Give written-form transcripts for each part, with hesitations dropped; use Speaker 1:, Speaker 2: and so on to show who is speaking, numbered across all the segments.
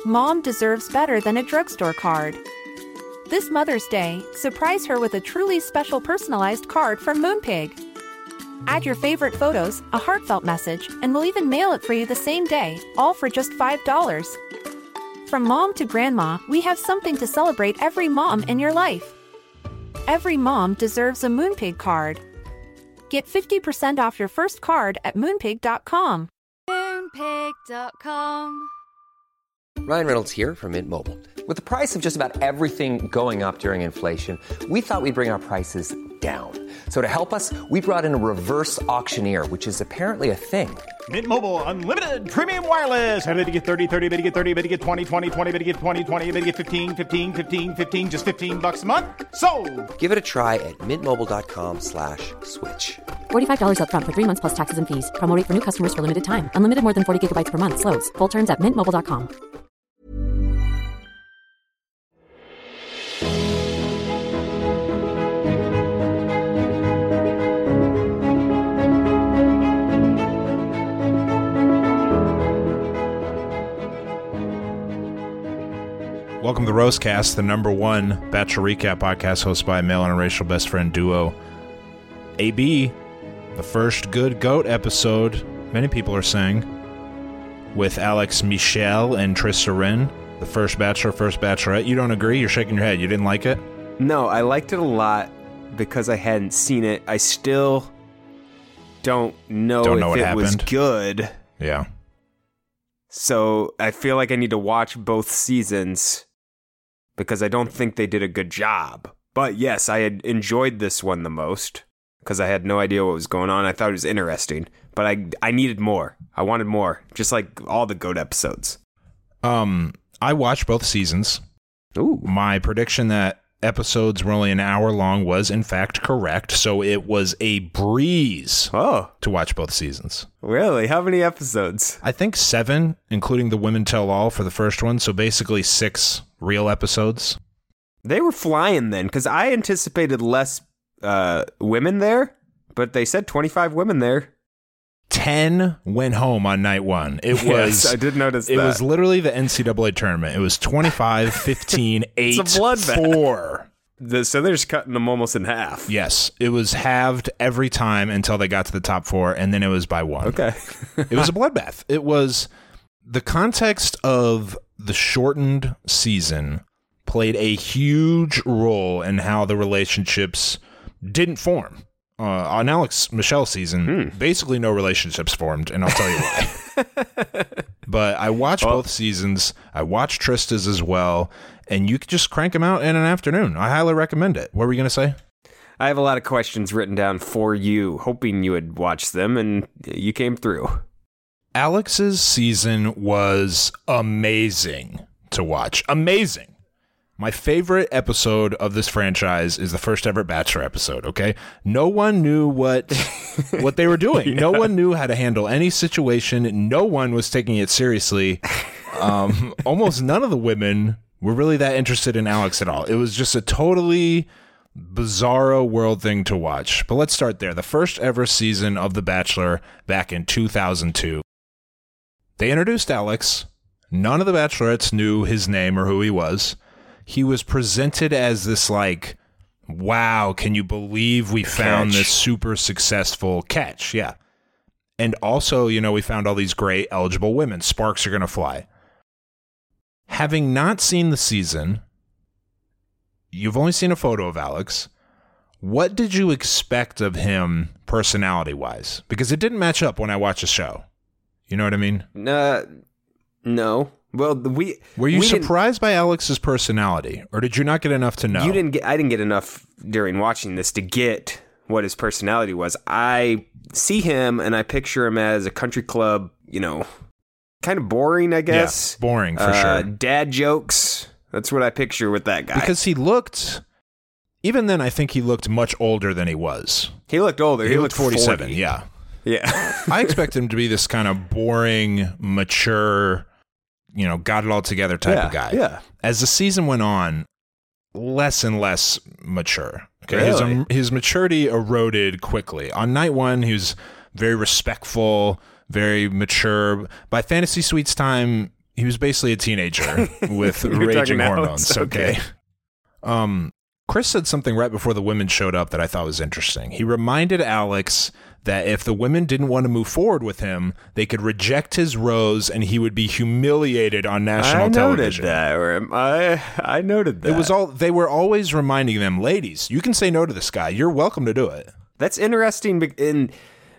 Speaker 1: Mom deserves better than a drugstore card. This Mother's Day, surprise her with a truly special personalized card from Moonpig. Add your favorite photos, a heartfelt message, and we'll even mail it for you the same day, all for just $5. From mom to grandma, we have something to celebrate every mom in your life. Every mom deserves a Moonpig card. Get 50% off your first card at moonpig.com.
Speaker 2: Moonpig.com.
Speaker 3: Ryan Reynolds here from Mint Mobile. With the price of just about everything going up during inflation, we thought we'd bring our prices down. So to help us, we brought in a reverse auctioneer, which is apparently a thing.
Speaker 4: Mint Mobile Unlimited Premium Wireless. How to get 30, 30, bit to get 30, bit to get 20, 20, 20, bit to get 20, 20, bit to get 15, 15, 15, 15, just $15 a month? Sold!
Speaker 3: Give it a try at mintmobile.com/switch.
Speaker 5: $45 up front for 3 months plus taxes and fees. Promo rate for new customers for limited time. Unlimited more than 40 gigabytes per month. Slows full terms at mintmobile.com.
Speaker 6: Welcome to the Roastcast, the number one Bachelor Recap podcast hosted by a male and racial best friend duo. AB, the first good GOAT episode, many people are saying, with Alex Michel and Trista Rynn, the first Bachelor, first Bachelorette. You don't agree? You're shaking your head. You didn't like it?
Speaker 7: No, I liked it a lot because I hadn't seen it. I still don't know if it was good.
Speaker 6: Yeah.
Speaker 7: So I feel like I need to watch both seasons because I don't think they did a good job. But yes, I had enjoyed this one the most because I had no idea what was going on. I thought it was interesting, but I needed more. I wanted more, just like all the GOAT episodes.
Speaker 6: I watched both seasons.
Speaker 7: Ooh.
Speaker 6: My prediction that episodes were only an hour long was in fact correct, so it was a breeze to watch both seasons.
Speaker 7: Really? How many episodes?
Speaker 6: I think 7, including the Women Tell All for the first one, so basically 6 real episodes.
Speaker 7: They were flying then, because I anticipated less women there, but they said 25 women there.
Speaker 6: 10 went home on night 1. It was.
Speaker 7: Yes, I did notice that.
Speaker 6: It was literally the NCAA tournament. It was 25, 15, 8,
Speaker 7: it's a bloodbath.
Speaker 6: 4.
Speaker 7: So they're just cutting them almost in half.
Speaker 6: Yes, it was halved every time until they got to the top 4, and then it was by 1.
Speaker 7: Okay.
Speaker 6: It was a bloodbath. It was the context of the shortened season played a huge role in how the relationships didn't form. On Alex Michel's season, basically no relationships formed, and I'll tell you why. But I watched both seasons. I watched Trista's as well, and you could just crank them out in an afternoon. I highly recommend it. What were you going to say?
Speaker 7: I have a lot of questions written down for you, hoping you would watch them, and you came through.
Speaker 6: Alex's season was amazing to watch. Amazing. My favorite episode of this franchise is the first ever Bachelor episode, okay? No one knew what they were doing. Yeah. No one knew how to handle any situation. No one was taking it seriously. Almost none of the women were really that interested in Alex at all. It was just a totally bizarro world thing to watch. But let's start there. The first ever season of The Bachelor back in 2002. They introduced Alex. None of the Bachelorettes knew his name or who he was. He was presented as this like, wow, can you believe we found this super successful catch? Yeah. And also, we found all these great eligible women. Sparks are going to fly. Having not seen the season, you've only seen a photo of Alex. What did you expect of him personality-wise? Because it didn't match up when I watched the show. You know what I mean?
Speaker 7: No. Well,
Speaker 6: were you surprised by Alex's personality, or did you not get enough to know?
Speaker 7: I didn't get enough during watching this to get what his personality was. I see him and I picture him as a country club, kind of boring, I guess.
Speaker 6: Yeah, boring for sure.
Speaker 7: Dad jokes. That's what I picture with that guy.
Speaker 6: Because he looked, even then, I think he looked much older than he was.
Speaker 7: He looked older. He looked
Speaker 6: 47.
Speaker 7: 40.
Speaker 6: Yeah.
Speaker 7: I
Speaker 6: expect him to be this kind of boring, mature, got it all together type of guy.
Speaker 7: Yeah.
Speaker 6: As the season went on, less and less mature. Okay.
Speaker 7: Really?
Speaker 6: His maturity eroded quickly. On night 1, he was very respectful, very mature. By Fantasy Suites time, He was basically a teenager with
Speaker 7: You're
Speaker 6: raging
Speaker 7: talking
Speaker 6: hormones.
Speaker 7: Alex? Okay.
Speaker 6: Chris said something right before the women showed up that I thought was interesting. He reminded Alex that if the women didn't want to move forward with him, they could reject his rose and he would be humiliated on national television.
Speaker 7: I noted that.
Speaker 6: It was all they were always reminding them, ladies, you can say no to this guy. You're welcome to do it.
Speaker 7: That's interesting. And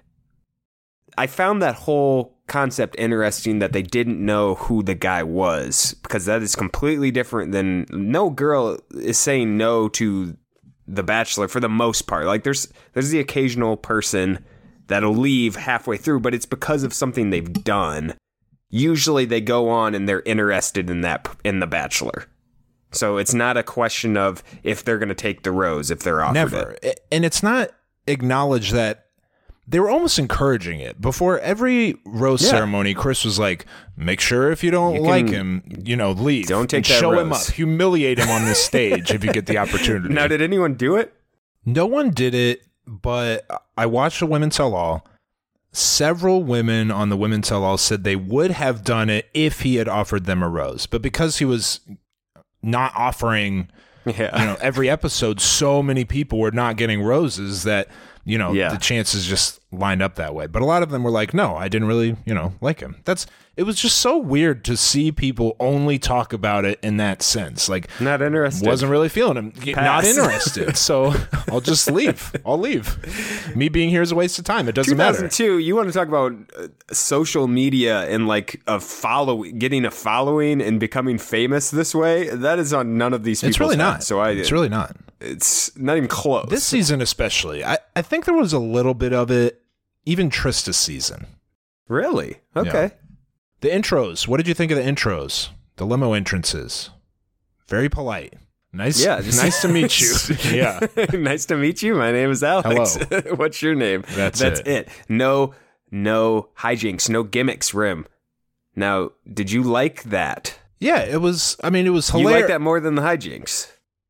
Speaker 7: I found that whole concept interesting that they didn't know who the guy was, because that is completely different than no girl is saying no to The Bachelor for the most part. Like there's the occasional person that'll leave halfway through, but it's because of something they've done. Usually they go on and they're interested in The Bachelor. So it's not a question of if they're going to take the rose, if they're offered
Speaker 6: Never.
Speaker 7: it.
Speaker 6: And it's not acknowledged that they were almost encouraging it. Before every rose ceremony, Chris was like, make sure if you don't like him, leave.
Speaker 7: Don't take
Speaker 6: and
Speaker 7: that
Speaker 6: show
Speaker 7: rose.
Speaker 6: him up. Humiliate him on this stage if you get the opportunity.
Speaker 7: Now, did anyone do it?
Speaker 6: No one did it, but I watched the Women Tell All. Several women on the Women Tell All said they would have done it if he had offered them a rose. But because he was not offering every episode, so many people were not getting roses that the chances just lined up that way. But a lot of them were like, no, I didn't really, like him. It was just so weird to see people only talk about it in that sense. Like,
Speaker 7: not interested.
Speaker 6: Wasn't really feeling him. Not interested. So I'll just leave. I'll leave. Me being here is a waste of time. It doesn't matter.
Speaker 7: 2002, you want to talk about social media and like getting a following and becoming famous this way? That is on none of these people's
Speaker 6: It's really not.
Speaker 7: heads.
Speaker 6: It's really not.
Speaker 7: It's not even close.
Speaker 6: This season especially. I think there was a little bit of it, even Trista's season.
Speaker 7: Really? Okay.
Speaker 6: Yeah. The intros. What did you think of the intros? The limo entrances. Very polite. Nice.
Speaker 7: Yeah.
Speaker 6: Nice to meet you. Yeah.
Speaker 7: Nice to meet you. My name is Alex.
Speaker 6: Hello.
Speaker 7: What's your name?
Speaker 6: That's
Speaker 7: it. No hijinks. No gimmicks. Rim. Now, did you like that?
Speaker 6: Yeah. It was hilarious.
Speaker 7: You like that more than the hijinks?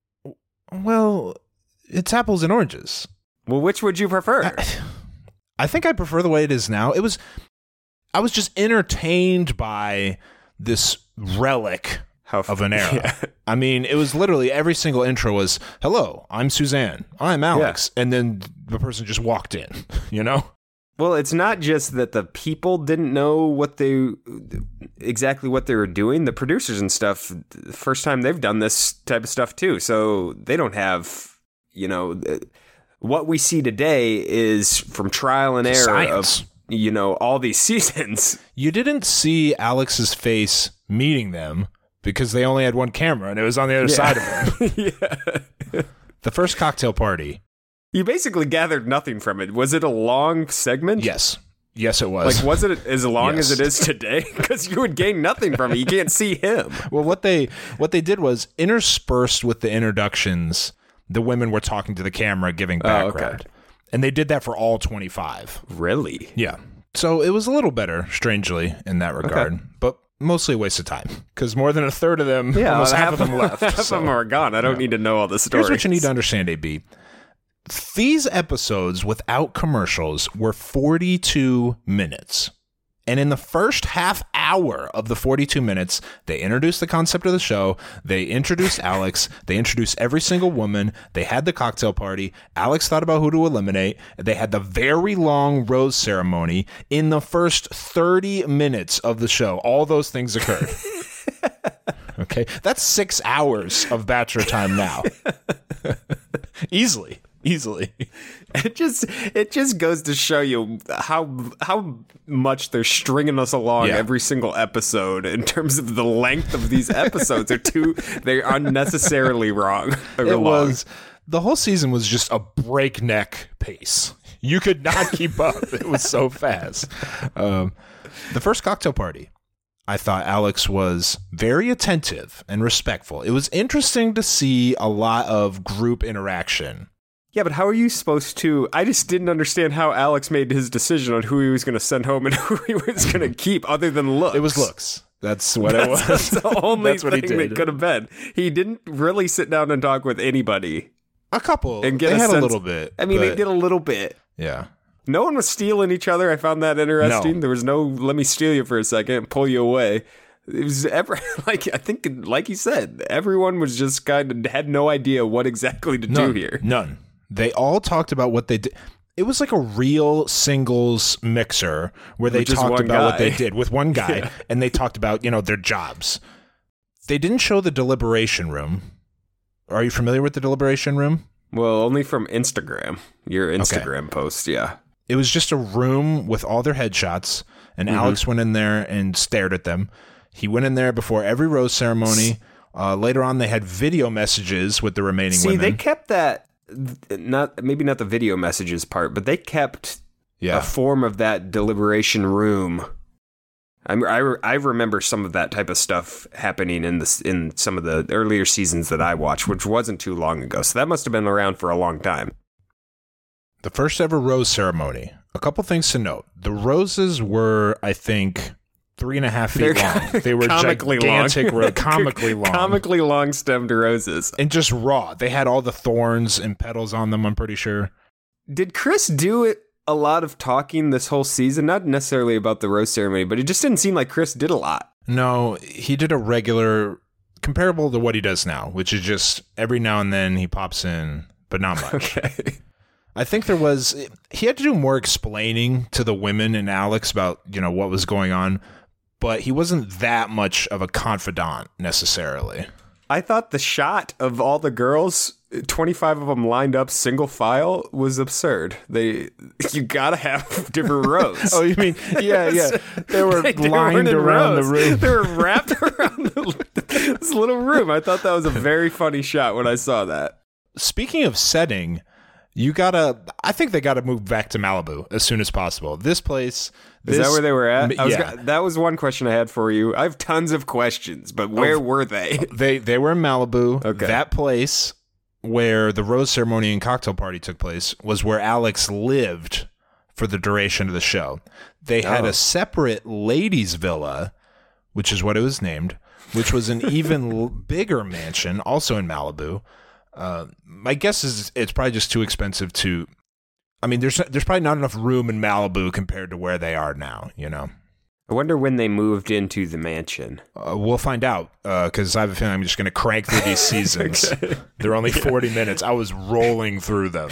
Speaker 6: Well, it's apples and oranges.
Speaker 7: Well, which would you prefer?
Speaker 6: I think I prefer the way it is now. I was just entertained by this relic of an era.
Speaker 7: Yeah.
Speaker 6: I mean, it was literally every single intro was, hello, I'm Suzanne. I'm Alex. Yeah. And then the person just walked in,
Speaker 7: Well, it's not just that the people didn't know exactly what they were doing. The producers and stuff, the first time they've done this type of stuff too. So they don't have, what we see today is from trial and error
Speaker 6: science.
Speaker 7: Of, all these seasons.
Speaker 6: You didn't see Alex's face meeting them because they only had one camera and it was on the other side of him.
Speaker 7: Yeah.
Speaker 6: The first cocktail party.
Speaker 7: You basically gathered nothing from it. Was it a long segment?
Speaker 6: Yes. Yes, it was.
Speaker 7: Like, was it as long
Speaker 6: Yes.
Speaker 7: as it is today? Because you would gain nothing from it. You can't see him.
Speaker 6: Well, what they did was interspersed with the introductions, the women were talking to the camera, giving background.
Speaker 7: Okay.
Speaker 6: And they did that for all 25.
Speaker 7: Really?
Speaker 6: Yeah. So it was a little better, strangely, in that regard.
Speaker 7: Okay.
Speaker 6: But mostly a waste of time. Because more than a third of them, almost half of them left.
Speaker 7: Half of them are gone. I don't need to know all the stories.
Speaker 6: Here's what you need to understand, AB. These episodes without commercials were 42 minutes. And in the first half hour of the 42 minutes, they introduced the concept of the show. They introduced Alex. They introduced every single woman. They had the cocktail party. Alex thought about who to eliminate. They had the very long rose ceremony. In the first 30 minutes of the show, all those things occurred. Okay? That's 6 hours of Bachelor time now. Easily.
Speaker 7: It just goes to show you how much they're stringing us along every single episode in terms of the length of these episodes. They're unnecessarily wrong.
Speaker 6: The whole season was just a breakneck pace. You could not keep up. It was so fast. The first cocktail party, I thought Alex was very attentive and respectful. It was interesting to see a lot of group interaction.
Speaker 7: Yeah, but how are you supposed to... I just didn't understand how Alex made his decision on who he was going to send home and who he was going to keep, other than looks.
Speaker 6: It was looks. That's what it was.
Speaker 7: That's the only
Speaker 6: That's what he
Speaker 7: thing
Speaker 6: did.
Speaker 7: that could have been. He didn't really sit down and talk with anybody.
Speaker 6: A couple.
Speaker 7: And get
Speaker 6: they
Speaker 7: a
Speaker 6: had
Speaker 7: sense,
Speaker 6: a little bit.
Speaker 7: I mean, they
Speaker 6: but-
Speaker 7: did a little bit.
Speaker 6: Yeah.
Speaker 7: No one was stealing each other. I found that interesting.
Speaker 6: No.
Speaker 7: There was no, let me steal you for a second and pull you away. It was I think, like you said, everyone was just kind of had no idea what exactly to do here.
Speaker 6: None. They all talked about what they did. It was like a real singles mixer where they talked about what they did with one guy, and they talked about, their jobs. They didn't show the deliberation room. Are you familiar with the deliberation room?
Speaker 7: Well, only from Instagram. Your Instagram post, yeah.
Speaker 6: It was just a room with all their headshots, and Alex went in there and stared at them. He went in there before every rose ceremony. Later on, they had video messages with the remaining women.
Speaker 7: See, they kept that, maybe not the video messages part, but they kept a form of that deliberation room. I remember some of that type of stuff happening in some of the earlier seasons that I watched, which wasn't too long ago. So that must have been around for a long time.
Speaker 6: The first ever rose ceremony. A couple things to note. The roses were, I think, 3.5 feet long. They were
Speaker 7: comically
Speaker 6: gigantic,
Speaker 7: long.
Speaker 6: comically long.
Speaker 7: Comically long stemmed roses.
Speaker 6: And just raw. They had all the thorns and petals on them, I'm pretty sure.
Speaker 7: Did Chris do a lot of talking this whole season? Not necessarily about the rose ceremony, but it just didn't seem like Chris did a lot.
Speaker 6: No, he did a regular, comparable to what he does now, which is just every now and then he pops in, but not much.
Speaker 7: Okay.
Speaker 6: I think he had to do more explaining to the women and Alex about, what was going on, but he wasn't that much of a confidant necessarily.
Speaker 7: I thought the shot of all the girls, 25 of them lined up single file, was absurd. You gotta have different rows.
Speaker 6: Oh, you mean, yeah. They were lined around the room.
Speaker 7: They were wrapped around this little room. I thought that was a very funny shot when I saw that.
Speaker 6: Speaking of setting, I think they gotta move back to Malibu as soon as possible. This place.
Speaker 7: Is that where they were at?
Speaker 6: Yeah.
Speaker 7: That was one question I had for you. I have tons of questions, but where were they?
Speaker 6: They were in Malibu.
Speaker 7: Okay.
Speaker 6: That place where the rose ceremony and cocktail party took place was where Alex lived for the duration of the show. They had a separate ladies' villa, which is what it was named, which was an even bigger mansion, also in Malibu. My guess is it's probably just too expensive to. I mean, there's probably not enough room in Malibu compared to where they are now.
Speaker 7: I wonder when they moved into the mansion.
Speaker 6: We'll find out because I have a feeling I'm just going to crank through these seasons. Okay. They're only 40 minutes. I was rolling through them.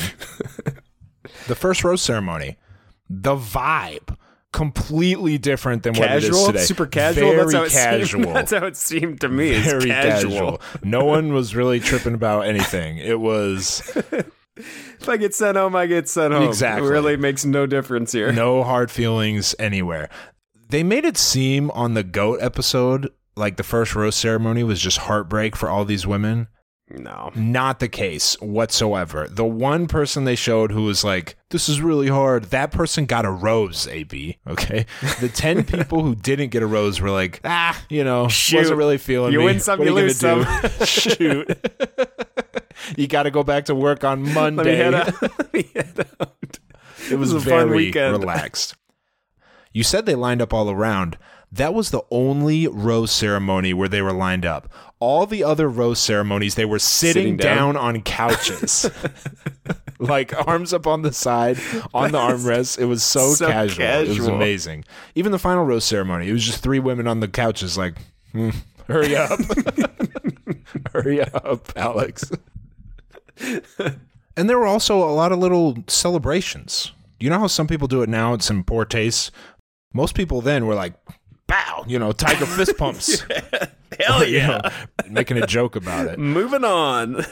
Speaker 6: The first rose ceremony, the vibe. Completely different than what it is today.
Speaker 7: Super casual.
Speaker 6: Very casual.
Speaker 7: That's how it seemed to me.
Speaker 6: Very casual. No one was really tripping about anything. It was.
Speaker 7: If I get sent home, I get sent home.
Speaker 6: Exactly.
Speaker 7: It really makes no difference here.
Speaker 6: No hard feelings anywhere. They made it seem on the GOAT episode like the first rose ceremony was just heartbreak for all these women.
Speaker 7: No.
Speaker 6: Not the case whatsoever. The one person they showed who was like, this is really hard, that person got a rose, AB, okay? The 10 people who didn't get a rose were like,
Speaker 7: Shoot.
Speaker 6: Wasn't really feeling
Speaker 7: you
Speaker 6: me.
Speaker 7: Win some,
Speaker 6: what
Speaker 7: you
Speaker 6: are you
Speaker 7: lose some.
Speaker 6: Shoot. You got to go back to work on Monday.
Speaker 7: Let me head out.
Speaker 6: It was
Speaker 7: a
Speaker 6: very
Speaker 7: fun weekend.
Speaker 6: Relaxed. You said they lined up all around. That was the only rose ceremony where they were lined up. All the other rose ceremonies, they were sitting down on couches. Like arms up on the side, on the armrests. It was so casual. It was amazing. Even the final rose ceremony, it was just 3 women on the couches like, hurry up. Hurry up, Alex. And there were also a lot of little celebrations. You know how some people do it now? It's in poor taste. Most people then were like, bow, tiger fist pumps.
Speaker 7: Yeah. Hell yeah.
Speaker 6: Making a joke about it.
Speaker 7: Moving on.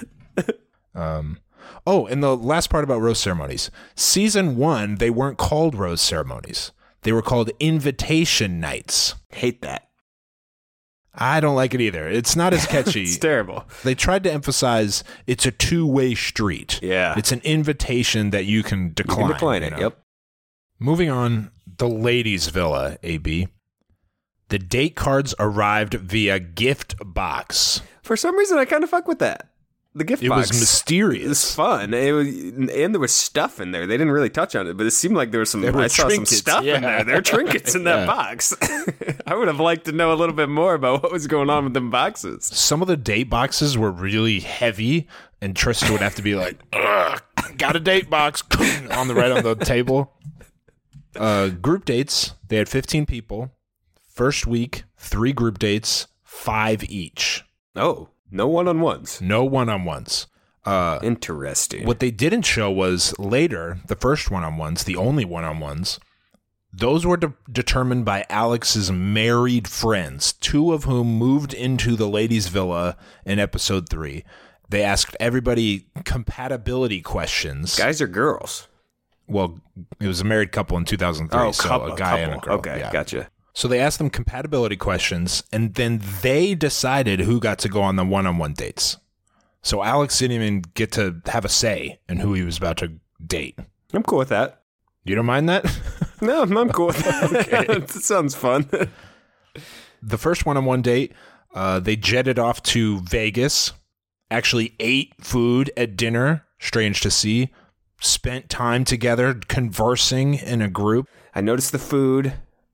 Speaker 6: And the last part about rose ceremonies. Season 1, they weren't called rose ceremonies. They were called invitation nights.
Speaker 7: Hate that.
Speaker 6: I don't like it either. It's not as catchy.
Speaker 7: It's terrible.
Speaker 6: They tried to emphasize it's a two-way street.
Speaker 7: Yeah.
Speaker 6: It's an invitation that you can decline.
Speaker 7: You can decline it, yep.
Speaker 6: Moving on, the ladies' villa, AB. The date cards arrived via gift box.
Speaker 7: For some reason, I kind of fuck with that. The gift box.
Speaker 6: It was mysterious.
Speaker 7: It was fun. And there was stuff in there. They didn't really touch on it, but it seemed like there was some. I saw some stuff in there. There were trinkets in that box. I would have liked to know a little bit more about what was going on with them boxes.
Speaker 6: Some of the date boxes were really heavy, and Tristan would have to be like, got a date box on the table. Group dates. They had 15 people. First week, 3 group dates, 5 each.
Speaker 7: Oh, no one-on-ones.
Speaker 6: No one-on-ones.
Speaker 7: Interesting.
Speaker 6: What they didn't show was later, the first one-on-ones, the only one-on-ones, those were determined by Alex's married friends, 2 of whom moved into the ladies' villa in episode 3. They asked everybody compatibility questions.
Speaker 7: Guys or girls?
Speaker 6: Well, it was a married couple in 2003, a guy and a girl.
Speaker 7: Okay, gotcha.
Speaker 6: So they asked them compatibility questions, and then they decided who got to go on the one-on-one dates. So Alex didn't even get to have a say in who he was about to date.
Speaker 7: I'm cool with that.
Speaker 6: You don't mind that?
Speaker 7: No, I'm cool with that. Okay. That sounds fun.
Speaker 6: The first one-on-one date, they jetted off to Vegas, actually ate food at dinner, strange to see, spent time together conversing in a group.
Speaker 7: I noticed the food.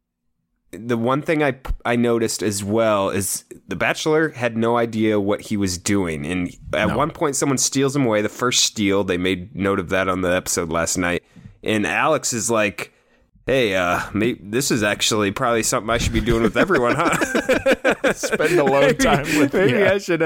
Speaker 7: The one thing I noticed as well is the Bachelor had no idea what he was doing. And at one point, someone steals him away. The first steal, they made note of that on the episode last night. And Alex is like, hey, this is actually probably something I should be doing with everyone, huh?
Speaker 6: Spend alone time with
Speaker 7: maybe I should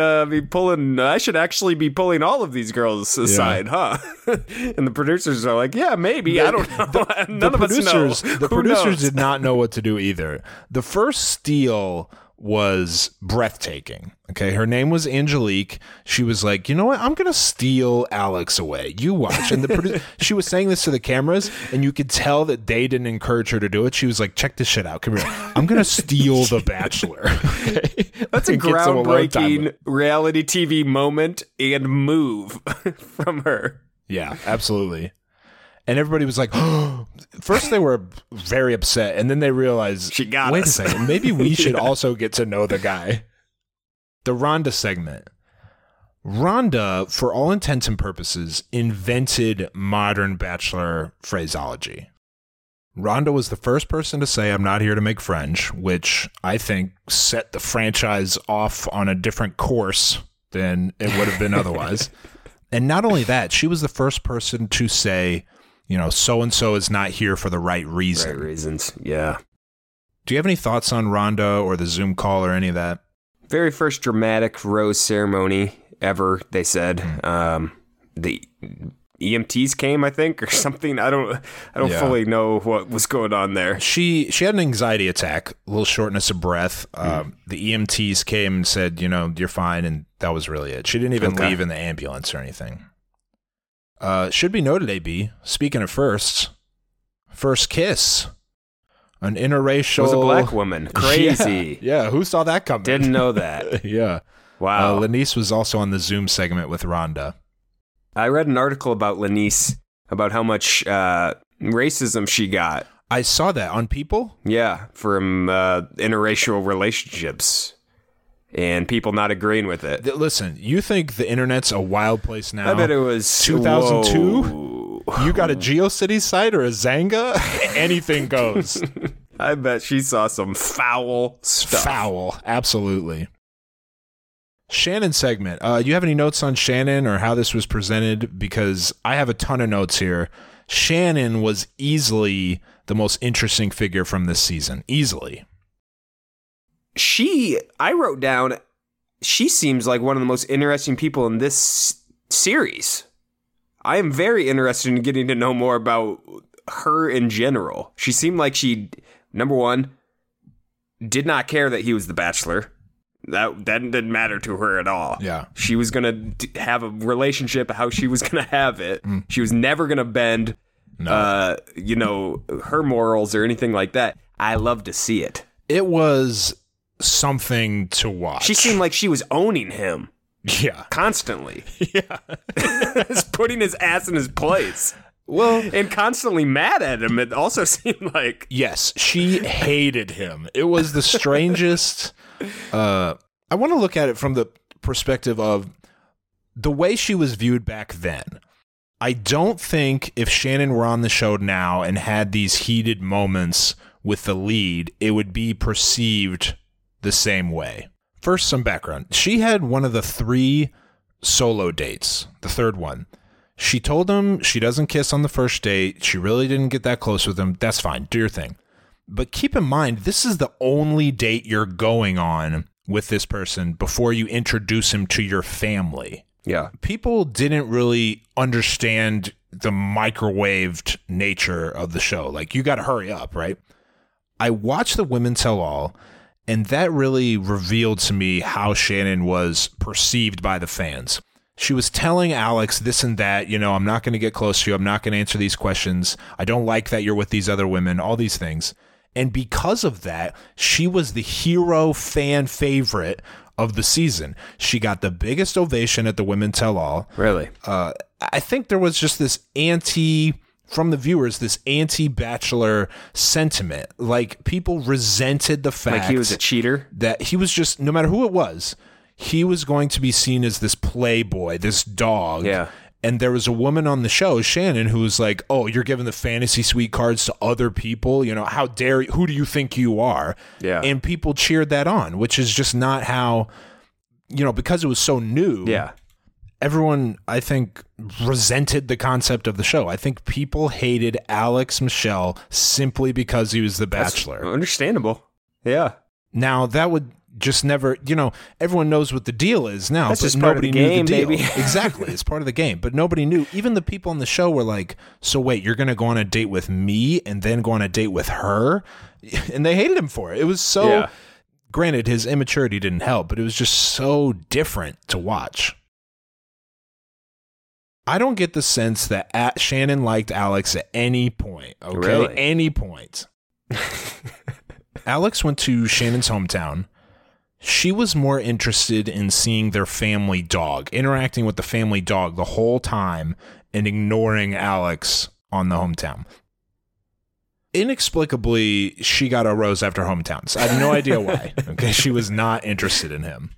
Speaker 7: I should actually be pulling all of these girls aside, huh? And the producers are like, yeah, maybe. I don't know. None of us know.
Speaker 6: The producers did not know what to do either. The first steal was breathtaking. Okay, her name was Angelique. She was like, you know what? I'm gonna steal Alex away. You watch. And she was saying this to the cameras, and you could tell that they didn't encourage her to do it. She was like, check this shit out. Come here. I'm gonna steal the Bachelor. Okay?
Speaker 7: That's a groundbreaking reality TV moment and move from her.
Speaker 6: Yeah, absolutely. And everybody was like, oh. First they were very upset, and then they realized,
Speaker 7: she got
Speaker 6: wait
Speaker 7: us.
Speaker 6: a second, maybe we should also get to know the guy. The Rhonda segment. Rhonda, for all intents and purposes, invented modern Bachelor phraseology. Rhonda was the first person to say, I'm not here to make French, which I think set the franchise off on a different course than it would have been otherwise. And not only that, she was the first person to say, you know, so-and-so is not here for the right reason.
Speaker 7: Right reasons, yeah.
Speaker 6: Do you have any thoughts on Rhonda or the Zoom call or any of that?
Speaker 7: Very first dramatic rose ceremony ever, they said. The EMTs came, I think, or something. I don't fully know what was going on there.
Speaker 6: She had an anxiety attack, a little shortness of breath. The EMTs came and said, you know, you're fine, and that was really it. She didn't even leave in the ambulance or anything. Should be noted, AB, speaking of first kiss. An interracial...
Speaker 7: It was a black woman. Crazy.
Speaker 6: Yeah, who saw that coming?
Speaker 7: Didn't know that.
Speaker 6: Yeah.
Speaker 7: Wow.
Speaker 6: Lanice was also on the Zoom segment with Rhonda.
Speaker 7: I read an article about Lanice, about how much racism she got.
Speaker 6: I saw that on People?
Speaker 7: Yeah, from interracial relationships. And people not agreeing with it.
Speaker 6: Listen, you think the internet's a wild place now?
Speaker 7: I bet it was
Speaker 6: 2002. You got a GeoCities site or a Zanga? Anything goes.
Speaker 7: I bet she saw some foul stuff.
Speaker 6: Foul, absolutely. Shannon segment. You have any notes on Shannon or how this was presented? Because I have a ton of notes here. Shannon was easily the most interesting figure from this season. Easily.
Speaker 7: I wrote down, she seems like one of the most interesting people in this series. I am very interested in getting to know more about her in general. She seemed like she, number one, did not care that he was the Bachelor. That didn't matter to her at all.
Speaker 6: Yeah.
Speaker 7: She was going to have a relationship how she was going to have it. She was never going to bend, her morals or anything like that. I love to see it.
Speaker 6: It was something to watch.
Speaker 7: She seemed like she was owning him.
Speaker 6: Yeah.
Speaker 7: Constantly.
Speaker 6: Yeah.
Speaker 7: Just putting his ass in his place.
Speaker 6: Well,
Speaker 7: and constantly mad at him. It also seemed like...
Speaker 6: Yes, she hated him. It was the strangest... I want to look at it from the perspective of the way she was viewed back then. I don't think if Shannon were on the show now and had these heated moments with the lead, it would be perceived the same way. First, some background. She had one of the 3 solo dates, the third one. She told him she doesn't kiss on the first date. She really didn't get that close with him. That's fine. Do your thing. But keep in mind, this is the only date you're going on with this person before you introduce him to your family.
Speaker 7: Yeah.
Speaker 6: People didn't really understand the microwaved nature of the show. Like, you got to hurry up, right? I watched the Women Tell All, and that really revealed to me how Shannon was perceived by the fans. She was telling Alex this and that, I'm not going to get close to you. I'm not going to answer these questions. I don't like that you're with these other women, all these things. And because of that, she was the hero fan favorite of the season. She got the biggest ovation at the Women Tell All.
Speaker 7: Really?
Speaker 6: I think there was just this from the viewers, this anti-Bachelor sentiment. Like, people resented the fact
Speaker 7: like he was a cheater,
Speaker 6: that he was just, no matter who it was, he was going to be seen as this playboy, this dog.
Speaker 7: Yeah.
Speaker 6: And there was a woman on the show, Shannon, who was like, "Oh, you're giving the fantasy suite cards to other people? How dare you? Who do you think you are?"
Speaker 7: Yeah.
Speaker 6: And people cheered that on, which is just not how, because it was so new.
Speaker 7: Yeah.
Speaker 6: Everyone, I think, resented the concept of the show. I think people hated Alex Michel simply because he was the Bachelor.
Speaker 7: That's understandable. Yeah.
Speaker 6: Now, that would just never, everyone knows what the deal is now.
Speaker 7: That's
Speaker 6: but
Speaker 7: just part of
Speaker 6: nobody
Speaker 7: the game,
Speaker 6: knew the deal.
Speaker 7: baby.
Speaker 6: Exactly. It's part of the game. But nobody knew. Even the people on the show were like, so wait, you're going to go on a date with me and then go on a date with her? And they hated him for it. It was so,
Speaker 7: Yeah.
Speaker 6: Granted, his immaturity didn't help, but it was just so different to watch. I don't get the sense that Shannon liked Alex at any point. Okay?
Speaker 7: Really?
Speaker 6: Any point. Alex went to Shannon's hometown. She was more interested in seeing their family dog, interacting with the family dog the whole time and ignoring Alex on the hometown. Inexplicably, she got a rose after hometowns. I have no idea why. Okay, she was not interested in him.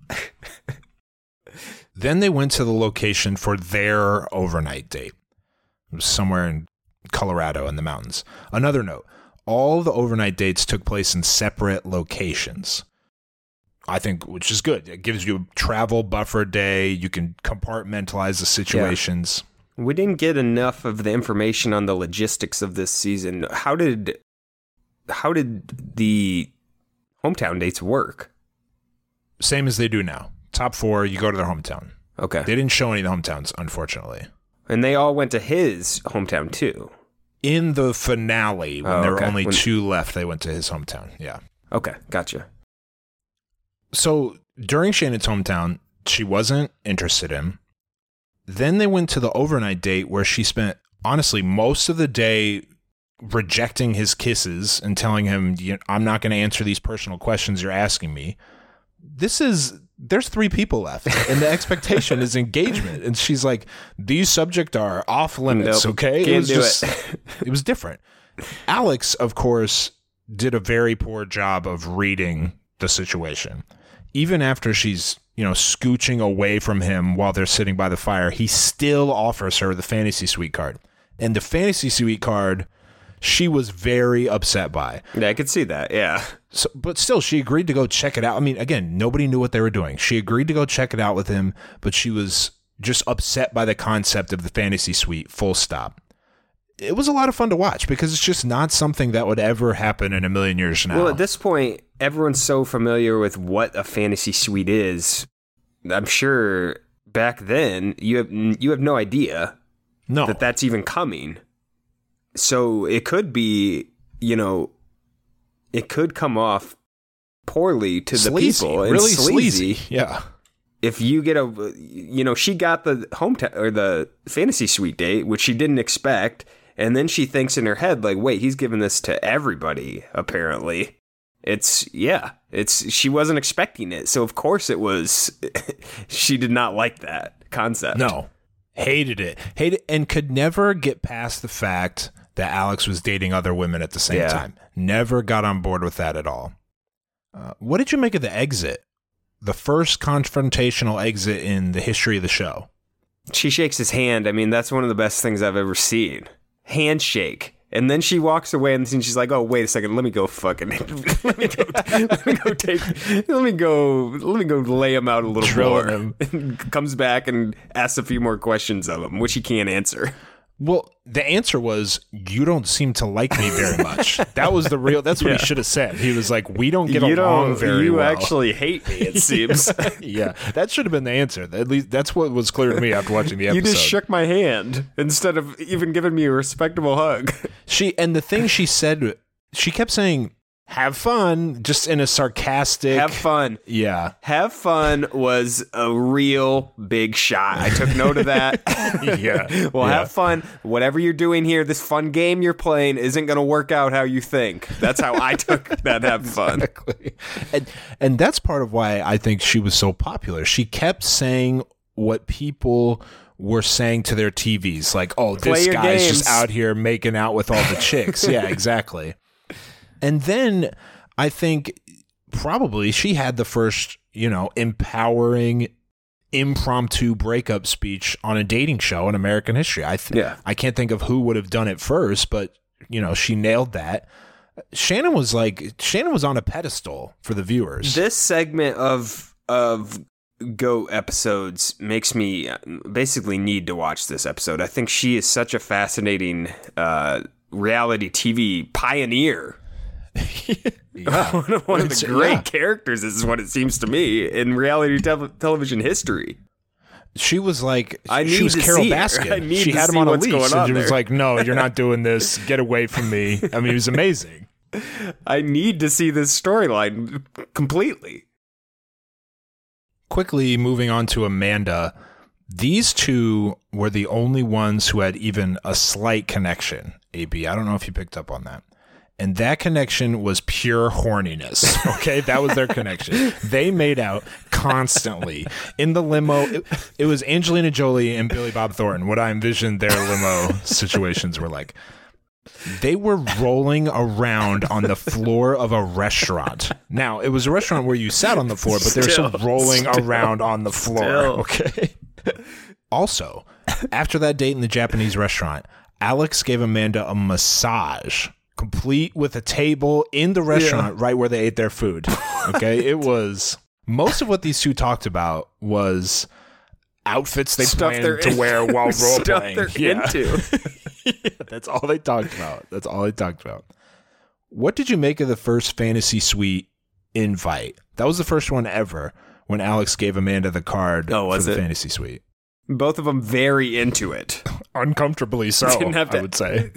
Speaker 6: Then they went to the location for their overnight date. It was somewhere in Colorado in the mountains. Another note, all the overnight dates took place in separate locations. I think, which is good. It gives you a travel buffer day. You can compartmentalize the situations.
Speaker 7: Yeah. We didn't get enough of the information on the logistics of this season. How did the hometown dates work?
Speaker 6: Same as they do now. Top 4, you go to their hometown.
Speaker 7: Okay.
Speaker 6: They didn't show any of the hometowns, unfortunately.
Speaker 7: And they all went to his hometown, too.
Speaker 6: In the finale, when there were only
Speaker 7: When
Speaker 6: 2 left, they went to his hometown. Yeah.
Speaker 7: Okay, gotcha.
Speaker 6: So during Shannon's hometown, she wasn't interested in him. Then they went to the overnight date where she spent, honestly, most of the day rejecting his kisses and telling him, I'm not going to answer these personal questions you're asking me. There's 3 people left, and the expectation is engagement. And she's like, these subjects are off limits,
Speaker 7: nope,
Speaker 6: okay?
Speaker 7: Can't do it.
Speaker 6: It was different. Alex, of course, did a very poor job of reading the situation. Even after she's, scooching away from him while they're sitting by the fire, he still offers her the fantasy suite card. And the fantasy suite card, she was very upset by.
Speaker 7: Yeah, I could see that, yeah.
Speaker 6: So, but still, she agreed to go check it out. I mean, again, nobody knew what they were doing. She agreed to go check it out with him, but she was just upset by the concept of the fantasy suite, full stop. It was a lot of fun to watch because it's just not something that would ever happen in a million years now.
Speaker 7: Well, at this point, everyone's so familiar with what a fantasy suite is. I'm sure back then you have no idea that that's even coming. So it could be, it could come off poorly to
Speaker 6: sleazy,
Speaker 7: the people. And
Speaker 6: really
Speaker 7: sleazy.
Speaker 6: Yeah.
Speaker 7: If you get she got the hometown or the fantasy suite date, which she didn't expect. And then she thinks in her head, like, wait, he's giving this to everybody, apparently. She wasn't expecting it. So, of course, it was, she did not like that concept.
Speaker 6: No. Hated it, and could never get past the fact that Alex was dating other women at the same time. Never got on board with that at all. What did you make of the exit? The first confrontational exit in the history of the show.
Speaker 7: She shakes his hand. I mean, that's one of the best things I've ever seen. Handshake. And then she walks away and she's like, oh, wait a second. Let me go let me go lay him out a little more. And comes back and asks a few more questions of him, which he can't answer.
Speaker 6: Well, the answer was, you don't seem to like me very much. That's what he should have said. He was like, we don't get along very well.
Speaker 7: You actually hate me, it seems.
Speaker 6: Yeah, that should have been the answer. At least that's what was clear to me after watching the episode.
Speaker 7: You just shook my hand instead of even giving me a respectable hug.
Speaker 6: And the thing she said, she kept saying, have fun, just in a sarcastic...
Speaker 7: Have fun.
Speaker 6: Yeah.
Speaker 7: Have fun was a real big shot. I took note of that.
Speaker 6: Yeah.
Speaker 7: Well, have fun. Whatever you're doing here, this fun game you're playing isn't going to work out how you think. That's how I took that have fun.
Speaker 6: Exactly. And that's part of why I think she was so popular. She kept saying what people were saying to their TVs. Like, oh, this guy's just out here making out with all the chicks. Yeah, exactly. And then I think probably she had the first, empowering impromptu breakup speech on a dating show in American history. I can't think of who would have done it first, but she nailed that. Shannon was on a pedestal for the viewers.
Speaker 7: This segment of GOAT episodes makes me basically need to watch this episode. I think she is such a fascinating reality TV pioneer.
Speaker 6: Yeah.
Speaker 7: one of the great characters is what it seems to me in reality television history.
Speaker 6: She was like, she was Carol Baskin. She had him on a leash, and she was like, "No, you're not doing this. Get away from me." I mean, it was amazing.
Speaker 7: I need to see this storyline completely.
Speaker 6: Quickly moving on to Amanda. These two were the only ones who had even a slight connection. AB, I don't know if you picked up on that. And that connection was pure horniness. Okay, that was their connection. They made out constantly in the limo. It was Angelina Jolie and Billy Bob Thornton. What I envisioned their limo situations were like. They were rolling around on the floor of a restaurant. Now, it was a restaurant where you sat on the floor, but they were still rolling around on the floor. Okay. Also, after that date in the Japanese restaurant, Alex gave Amanda a massage. Complete with a table in the restaurant right where they ate their food. Okay, it was most of what these two talked about was outfits they planned to wear while role playing.
Speaker 7: They're into.
Speaker 6: That's all they talked about. What did you make of the first Fantasy Suite invite? That was the first one ever when Alex gave Amanda the card for the Fantasy Suite.
Speaker 7: Both of them very into it.
Speaker 6: Uncomfortably so, I would say.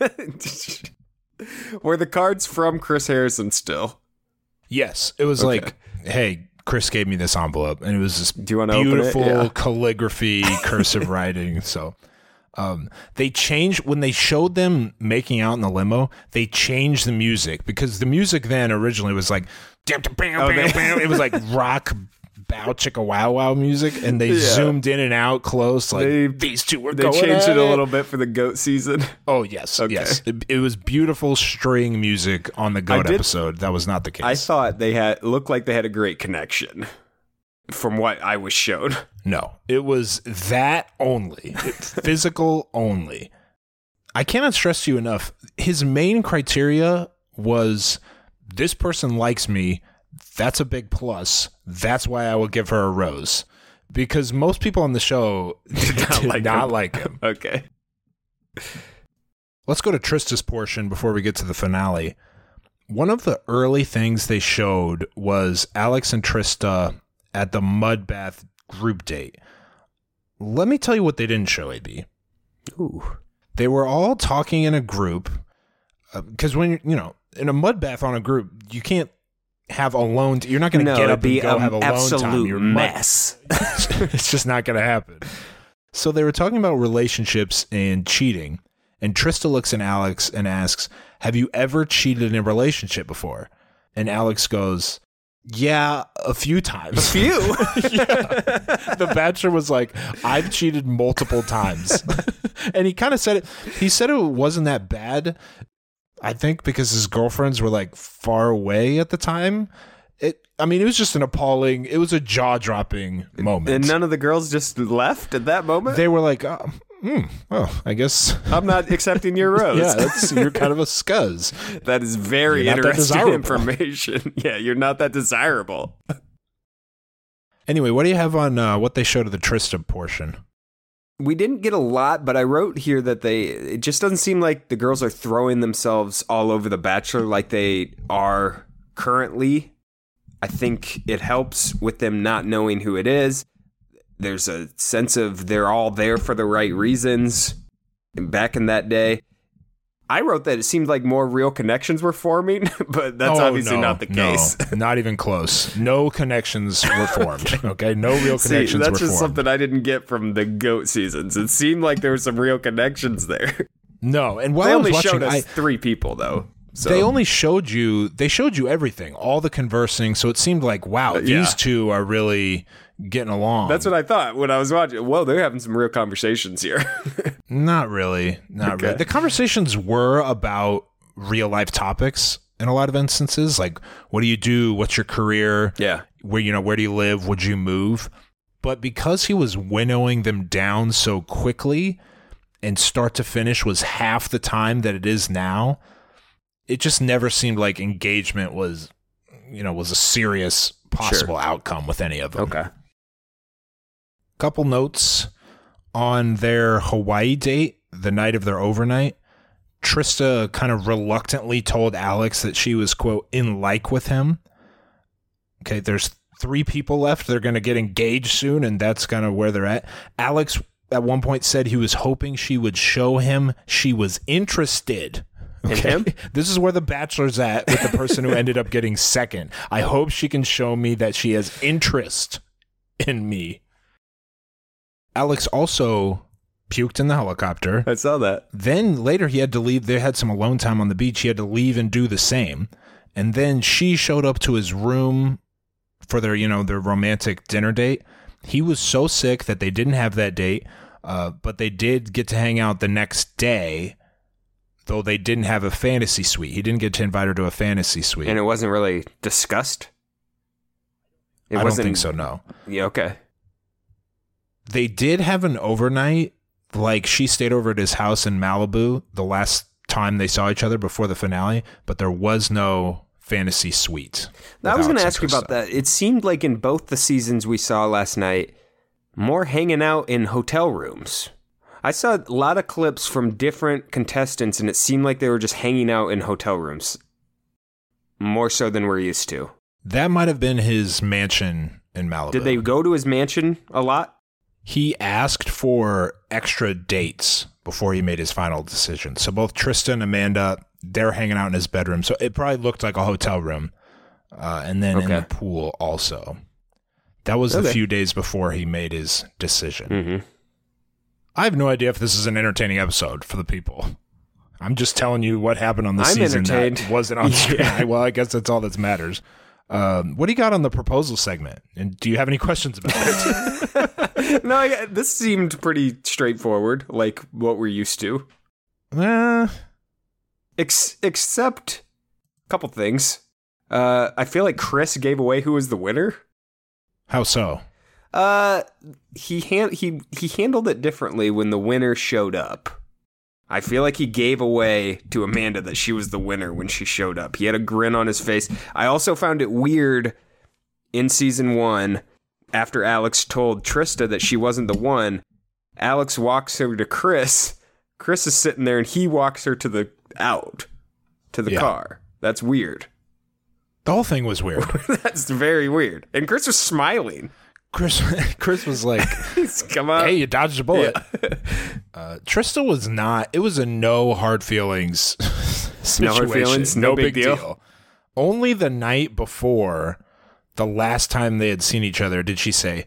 Speaker 7: Were the cards from Chris Harrison still?
Speaker 6: Yes. It was like, hey, Chris gave me this envelope, and it was this
Speaker 7: beautiful
Speaker 6: calligraphy, cursive writing. So they changed, when they showed them making out in the limo, they changed the music, because the music then originally was like, it was like rock bow chicka wow wow music, and they zoomed in and out close, like these two were going.
Speaker 7: They changed it a little bit for the GOAT season.
Speaker 6: Oh yes, yes. It was beautiful string music on the GOAT episode. That was not the case.
Speaker 7: I thought looked like they had a great connection, from what I was shown.
Speaker 6: No, it was that only, physical only. I cannot stress to you enough. His main criteria was, this person likes me. That's a big plus. That's why I will give her a rose. Because most people on the show did not like him.
Speaker 7: Okay.
Speaker 6: Let's go to Trista's portion before we get to the finale. One of the early things they showed was Alex and Trista at the mud bath group date. Let me tell you what they didn't show, AB.
Speaker 7: Ooh.
Speaker 6: They were all talking in a group. Because when, in a mud bath on a group, you can't have alone. You're not going to get up and go have alone time.
Speaker 7: Absolute mess.
Speaker 6: It's just not going to happen. So they were talking about relationships and cheating, and Trista looks at Alex and asks, "Have you ever cheated in a relationship before?" And Alex goes, "Yeah, a few times."
Speaker 7: A few?
Speaker 6: Yeah. The Bachelor was like, "I've cheated multiple times," and he kind of said it. He said it wasn't that bad. I think because his girlfriends were like far away at the time. It was just it was a jaw-dropping moment.
Speaker 7: And none of the girls just left at that moment?
Speaker 6: They were like, I guess
Speaker 7: I'm not accepting your rose.
Speaker 6: Yeah, you're kind of a scuzz.
Speaker 7: That is very interesting information. Yeah, you're not that desirable.
Speaker 6: Anyway, what do you have on what they showed of the Trista portion?
Speaker 7: We didn't get a lot, but I wrote here that it just doesn't seem like the girls are throwing themselves all over The Bachelor like they are currently. I think it helps with them not knowing who it is. There's a sense of they're all there for the right reasons. And back in that day, I wrote that it seemed like more real connections were forming, but that's obviously not the case.
Speaker 6: No, not even close. No connections were formed. Okay, no real connections were formed.
Speaker 7: That's just something I didn't get from the GOAT seasons. It seemed like there were some real connections there.
Speaker 6: No, and while
Speaker 7: they
Speaker 6: I was
Speaker 7: only
Speaker 6: watching,
Speaker 7: showed us 3 people though. So.
Speaker 6: They only showed you everything, all the conversing. So it seemed like, wow, these two are really getting along.
Speaker 7: That's what I thought when I was watching. Whoa, they're having some real conversations here.
Speaker 6: Not really. Not really. The conversations were about real life topics in a lot of instances. Like, what do you do? What's your career?
Speaker 7: Yeah.
Speaker 6: Where do you live? Would you move? But because he was winnowing them down so quickly and start to finish was half the time that it is now, it just never seemed like engagement was a serious possible outcome with any of them.
Speaker 7: Okay.
Speaker 6: Couple notes on their Hawaii date, the night of their overnight. Trista kind of reluctantly told Alex that she was, quote, in like with him. Okay, there's 3 people left. They're going to get engaged soon, and that's kind of where they're at. Alex at one point said he was hoping she would show him she was interested. Okay.
Speaker 7: In him?
Speaker 6: This is where The Bachelor's at with the person who ended up getting second. I hope she can show me that she has interest in me. Alex also puked in the helicopter.
Speaker 7: I saw that.
Speaker 6: Then later he had to leave. They had some alone time on the beach. He had to leave and do the same. And then she showed up to his room for their romantic dinner date. He was so sick that they didn't have that date, but they did get to hang out the next day, though they didn't have a fantasy suite. He didn't get to invite her to a fantasy suite.
Speaker 7: And it wasn't really discussed?
Speaker 6: I don't think so, no.
Speaker 7: Yeah, okay.
Speaker 6: They did have an overnight, like she stayed over at his house in Malibu the last time they saw each other before the finale, but there was no fantasy suite.
Speaker 7: I was going to ask you about that. It seemed like in both the seasons we saw last night, more hanging out in hotel rooms. I saw a lot of clips from different contestants, and it seemed like they were just hanging out in hotel rooms. More so than we're used to.
Speaker 6: That might have been his mansion in Malibu.
Speaker 7: Did they go to his mansion a lot?
Speaker 6: He asked for extra dates before he made his final decision. So both Trista and Amanda, they're hanging out in his bedroom. So it probably looked like a hotel room. And then in the pool also. That was a few days before he made his decision.
Speaker 7: Mm-hmm.
Speaker 6: I have no idea if this is an entertaining episode for the people. I'm just telling you what happened on the season that wasn't on screen. Yeah. Well, I guess that's all that matters. What do you got on the proposal segment? And do you have any questions about it?
Speaker 7: No, this seemed pretty straightforward, like what we're used to. Except a couple things. I feel like Chris gave away who was the winner.
Speaker 6: How so?
Speaker 7: He handled it differently when the winner showed up. I feel like he gave away to Amanda that she was the winner when she showed up. He had a grin on his face. I also found it weird in season 1, after Alex told Trista that she wasn't the one, Alex walks her to Chris. Chris is sitting there and he walks her to the car. That's weird.
Speaker 6: The whole thing was weird.
Speaker 7: That's very weird. And Chris was smiling.
Speaker 6: Chris was like,
Speaker 7: come on.
Speaker 6: Hey, you dodged a bullet.
Speaker 7: Yeah.
Speaker 6: Trista was not, it was a no hard feelings situation.
Speaker 7: No hard feelings, no big deal.
Speaker 6: Only the night before, the last time they had seen each other, did she say,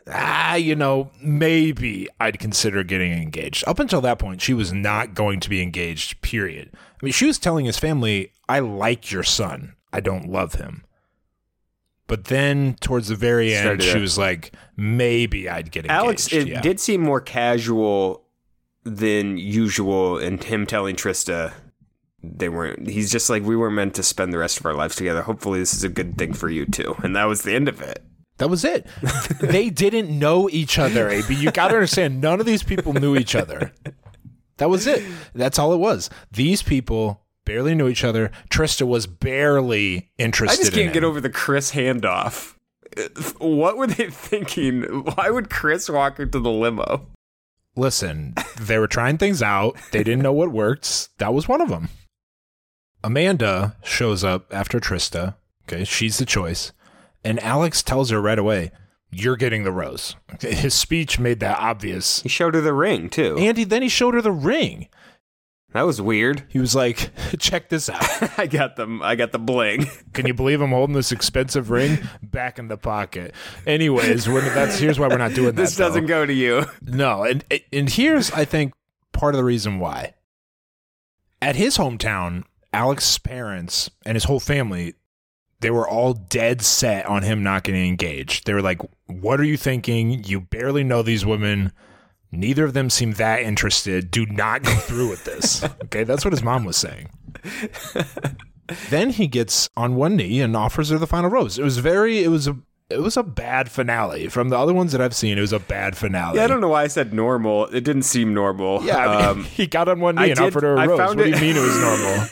Speaker 6: maybe I'd consider getting engaged. Up until that point, she was not going to be engaged, period. I mean, she was telling his family, I like your son. I don't love him. But then towards the very end, she was like, maybe I'd get engaged.
Speaker 7: Alex, it did seem more casual than usual, and him telling Trista he's just like, we weren't meant to spend the rest of our lives together. Hopefully this is a good thing for you too. And that was the end of it.
Speaker 6: That was it. They didn't know each other, AB. You got to understand, none of these people knew each other. That was it. That's all it was. These people barely knew each other. Trista was barely interested in him.
Speaker 7: I just can't get over the Chris handoff. What were they thinking? Why would Chris walk her to the limo?
Speaker 6: Listen, they were trying things out. They didn't know what worked. That was one of them. Amanda shows up after Trista. Okay, she's the choice. And Alex tells her right away, you're getting the rose. Okay, his speech made that obvious.
Speaker 7: He showed her the ring, too.
Speaker 6: And then he showed her the ring.
Speaker 7: That was weird.
Speaker 6: He was like, check this out.
Speaker 7: I got the bling.
Speaker 6: Can you believe I'm holding this expensive ring? Back in the pocket. Anyways, here's why we're not doing that.
Speaker 7: This doesn't go to you.
Speaker 6: No, and here's, I think, part of the reason why. At his hometown, Alex's parents and his whole family, they were all dead set on him not getting engaged. They were like, what are you thinking? You barely know these women. Neither of them seem that interested. Do not go through with this. Okay, that's what his mom was saying. Then he gets on one knee and offers her the final rose. It was a bad finale. From the other ones that I've seen, it was a bad finale.
Speaker 7: Yeah, I don't know why I said normal. It didn't seem normal.
Speaker 6: Yeah, I mean, he got on one knee and offered her a rose. What do you mean it was normal?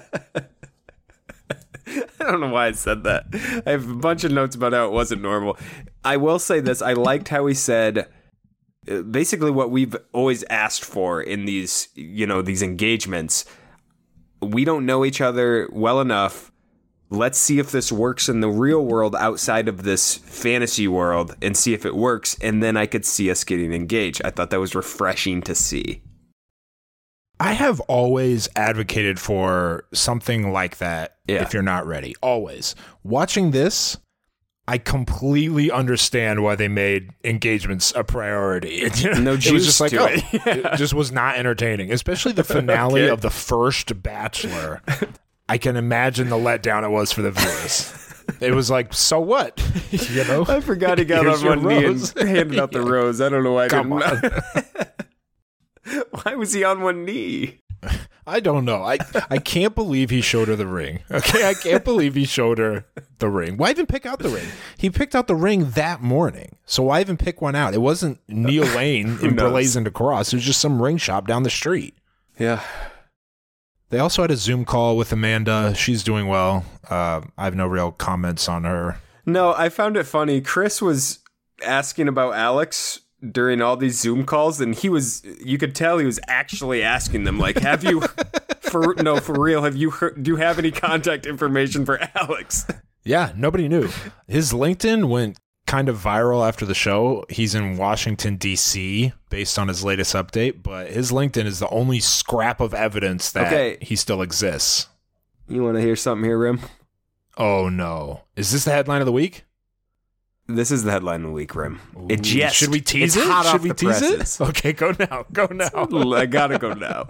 Speaker 7: I don't know why I said that. I have a bunch of notes about how it wasn't normal. I will say this. I liked how he said basically what we've always asked for in these engagements. We don't know each other well enough. Let's see if this works in the real world outside of this fantasy world and see if it works. And then I could see us getting engaged. I thought that was refreshing to see.
Speaker 6: I have always advocated for something like that.
Speaker 7: Yeah.
Speaker 6: If you're not ready. Always. Watching this, I completely understand why they made engagements a priority.
Speaker 7: No juice.
Speaker 6: It was just like,
Speaker 7: to it.
Speaker 6: It just was not entertaining, especially the finale of the first Bachelor. I can imagine the letdown it was for the viewers. It was like, so what?
Speaker 7: I forgot he got on one knee and handed out the rose. I don't know why I
Speaker 6: Come
Speaker 7: didn't.
Speaker 6: on.
Speaker 7: Why was he on one knee?
Speaker 6: I don't know. I can't believe he showed her the ring. Okay, I can't believe he showed her the ring. Why even pick out the ring? He picked out the ring that morning. So why even pick one out? It wasn't Neil Lane emblazoned across. It was just some ring shop down the street.
Speaker 7: Yeah.
Speaker 6: They also had a Zoom call with Amanda. She's doing well. I have no real comments on her.
Speaker 7: No, I found it funny. Chris was asking about Alex during all these Zoom calls, and you could tell he was actually asking them, like, have you, for real, do you have any contact information for Alex?
Speaker 6: Yeah, nobody knew. His LinkedIn went kind of viral after the show. He's in Washington, D.C., based on his latest update, but his LinkedIn is the only scrap of evidence that he still exists.
Speaker 7: You want to hear something here, Rim?
Speaker 6: Oh, no. Is this the headline of the week?
Speaker 7: This is the headline of the week, Rim.
Speaker 6: Ooh, should we tease it?
Speaker 7: Should we tease it?
Speaker 6: Okay, go now. Go now.
Speaker 7: I gotta go now.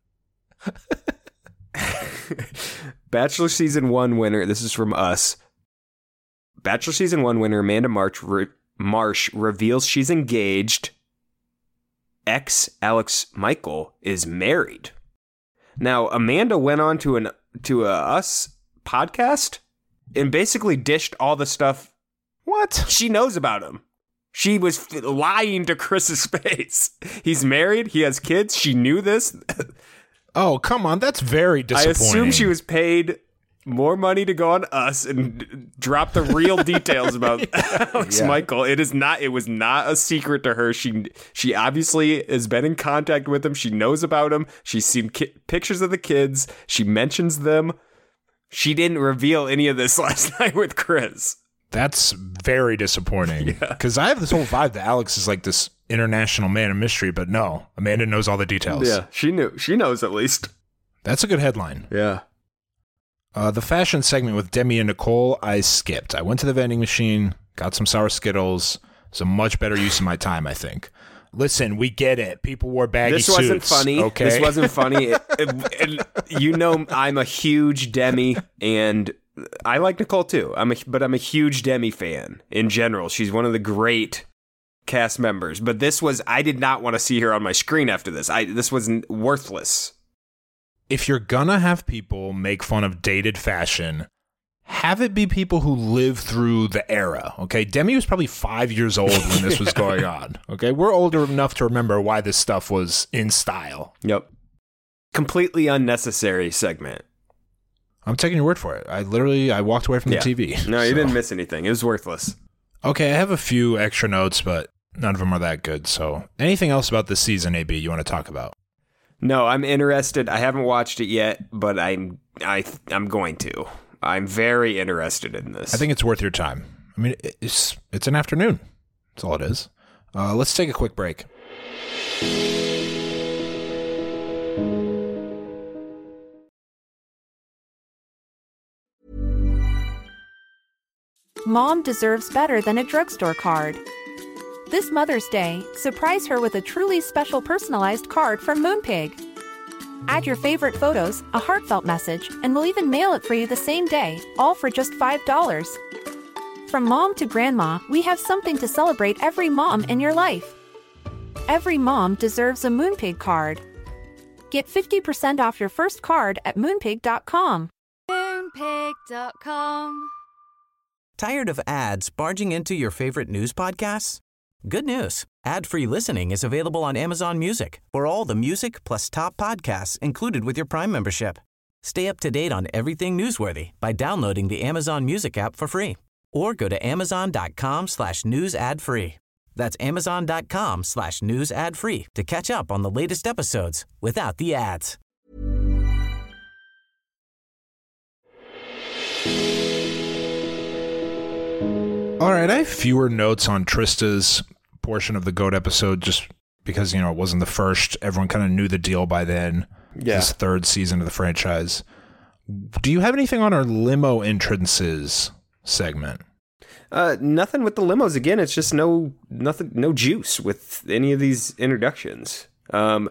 Speaker 7: Bachelor Season 1 winner, this is from us. Bachelor Season 1 winner Amanda Marsh reveals she's engaged. Ex Alex Michael is married. Now, Amanda went on to a Us podcast and basically dished all the stuff
Speaker 6: What?
Speaker 7: she knows about him. She was lying to Chris's face. He's married. He has kids. She knew this.
Speaker 6: Oh, come on. That's very disappointing.
Speaker 7: I assume she was paid more money to go on Us and drop the real details about Alex Michael. It was not a secret to her. She obviously has been in contact with him. She knows about him. She's seen pictures of the kids. She mentions them. She didn't reveal any of this last night with Chris.
Speaker 6: That's very disappointing. Because I have this whole vibe that Alex is like this international man of mystery, but no, Amanda knows all the details.
Speaker 7: Yeah, she knew. She knows at least.
Speaker 6: That's a good headline.
Speaker 7: Yeah.
Speaker 6: The fashion segment with Demi and Nicole, I skipped. I went to the vending machine, got some sour Skittles. It's a much better use of my time, I think. Listen, we get it. People wore baggy suits.
Speaker 7: This wasn't funny.
Speaker 6: Okay?
Speaker 7: This wasn't funny. You know, I'm a huge Demi, and I like Nicole too. But I'm a huge Demi fan in general. She's one of the great cast members. But I did not want to see her on my screen after this. This was worthless.
Speaker 6: If you're gonna have people make fun of dated fashion, have it be people who live through the era, okay? Demi was probably 5 years old when this was going on, okay? We're older enough to remember why this stuff was in style.
Speaker 7: Yep. Completely unnecessary segment.
Speaker 6: I'm taking your word for it. I walked away from the TV.
Speaker 7: No, you didn't miss anything. It was worthless.
Speaker 6: Okay, I have a few extra notes, but none of them are that good. So anything else about this season, AB, you want to talk about?
Speaker 7: No, I'm interested. I haven't watched it yet, but I'm going to. I'm very interested in this.
Speaker 6: I think it's worth your time. I mean, it's an afternoon. That's all it is. Let's take a quick break.
Speaker 1: Mom deserves better than a drugstore card. This Mother's Day, surprise her with a truly special personalized card from Moonpig. Add your favorite photos, a heartfelt message, and we'll even mail it for you the same day, all for just $5. From mom to grandma, we have something to celebrate every mom in your life. Every mom deserves a Moonpig card. Get 50% off your first card at moonpig.com.
Speaker 2: Moonpig.com.
Speaker 8: Tired of ads barging into your favorite news podcasts? Good news. Ad-free listening is available on Amazon Music for all the music plus top podcasts included with your Prime membership. Stay up to date on everything newsworthy by downloading the Amazon Music app for free or go to amazon.com/news ad free. That's amazon.com/news ad free to catch up on the latest episodes without the ads.
Speaker 6: All right, I have fewer notes on Trista's portion of the GOAT episode just because, it wasn't the first. Everyone kind of knew the deal by then.
Speaker 7: Yeah.
Speaker 6: This third season of the franchise. Do you have anything on our limo entrances segment?
Speaker 7: Nothing with the limos again. It's just no juice with any of these introductions. I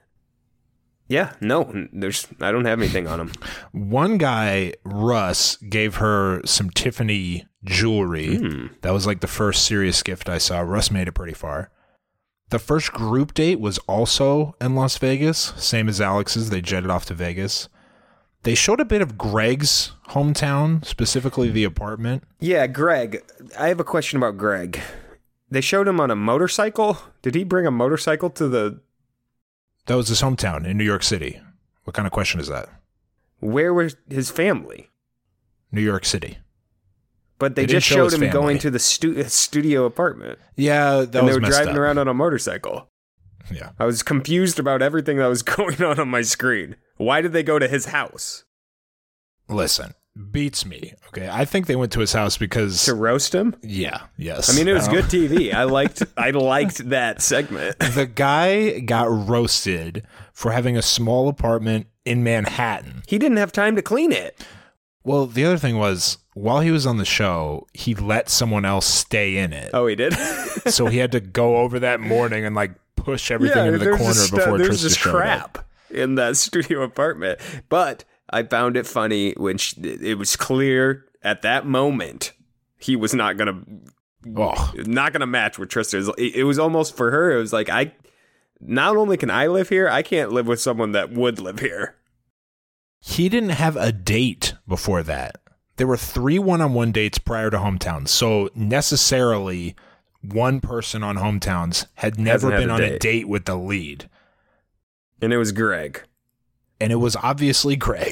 Speaker 7: don't have anything on them.
Speaker 6: One guy, Russ, gave her some Tiffany jewelry. That was like the first serious gift I saw. Russ made it pretty far. The first group date was also in Las Vegas, same as Alex's. They jetted off to Vegas. They showed a bit of Greg's hometown, specifically the apartment.
Speaker 7: Yeah, Greg. I have a question about Greg. They showed him on a motorcycle. Did he bring a motorcycle to the...
Speaker 6: That was his hometown in New York City. What kind of question is that?
Speaker 7: Where was his family?
Speaker 6: New York City.
Speaker 7: But they just showed him going to the studio apartment.
Speaker 6: Yeah, that was messed up.
Speaker 7: And they were driving around on a motorcycle.
Speaker 6: Yeah.
Speaker 7: I was confused about everything that was going on my screen. Why did they go to his house?
Speaker 6: Listen, beats me. Okay, I think they went to his house because...
Speaker 7: To roast him?
Speaker 6: Yeah, yes.
Speaker 7: I mean, it was good TV. I liked that segment.
Speaker 6: The guy got roasted for having a small apartment in Manhattan.
Speaker 7: He didn't have time to clean it.
Speaker 6: Well, the other thing was, while he was on the show, he let someone else stay in it.
Speaker 7: Oh, he did?
Speaker 6: So he had to go over that morning and push everything into the corner before Trista
Speaker 7: there's this
Speaker 6: showed
Speaker 7: crap
Speaker 6: up.
Speaker 7: In that studio apartment. But I found it funny when it was clear at that moment he was not gonna match with Trista. It was almost for her. It was like, not only can I live here, I can't live with someone that would live here.
Speaker 6: He didn't have a date before that. There were 3 one-on-one dates prior to Hometowns. So necessarily, one person on Hometowns had never been on a date with the lead.
Speaker 7: And it was Greg.
Speaker 6: And it was obviously Greg.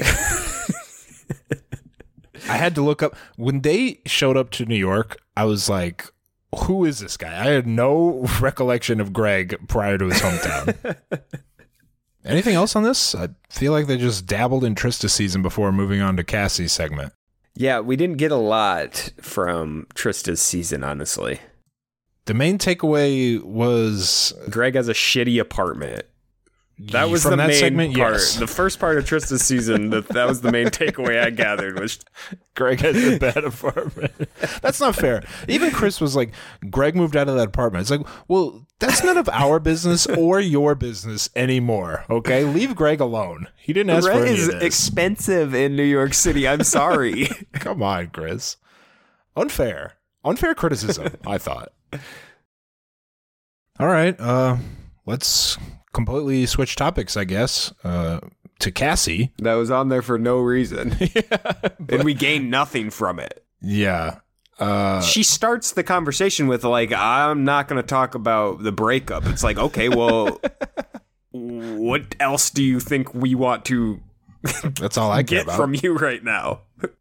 Speaker 6: I had to look up. When they showed up to New York, I was like, who is this guy? I had no recollection of Greg prior to his hometown. Anything else on this? I feel like they just dabbled in Trista season before moving on to Cassie's segment.
Speaker 7: Yeah, we didn't get a lot from Trista's season, honestly.
Speaker 6: The main takeaway was...
Speaker 7: Greg has a shitty apartment. That was
Speaker 6: from
Speaker 7: the
Speaker 6: that
Speaker 7: main
Speaker 6: segment,
Speaker 7: part.
Speaker 6: yes.
Speaker 7: The first part of Trista's season, that was the main takeaway I gathered was
Speaker 6: Greg has a bad apartment. That's not fair. Even Chris was like, Greg moved out of that apartment. It's like, well, that's none of our business or your business anymore, okay? Leave Greg alone. He didn't ask for any of this.
Speaker 7: Rent is expensive in New York City. I'm sorry.
Speaker 6: Come on, Chris. Unfair criticism, I thought. All right, let's completely switch topics, I guess, to Cassie.
Speaker 7: That was on there for no reason. And we gained nothing from it.
Speaker 6: Yeah.
Speaker 7: She starts the conversation with, I'm not going to talk about the breakup. It's like, okay, well, what else do you think we want to
Speaker 6: That's all I care
Speaker 7: get
Speaker 6: about.
Speaker 7: from you right now?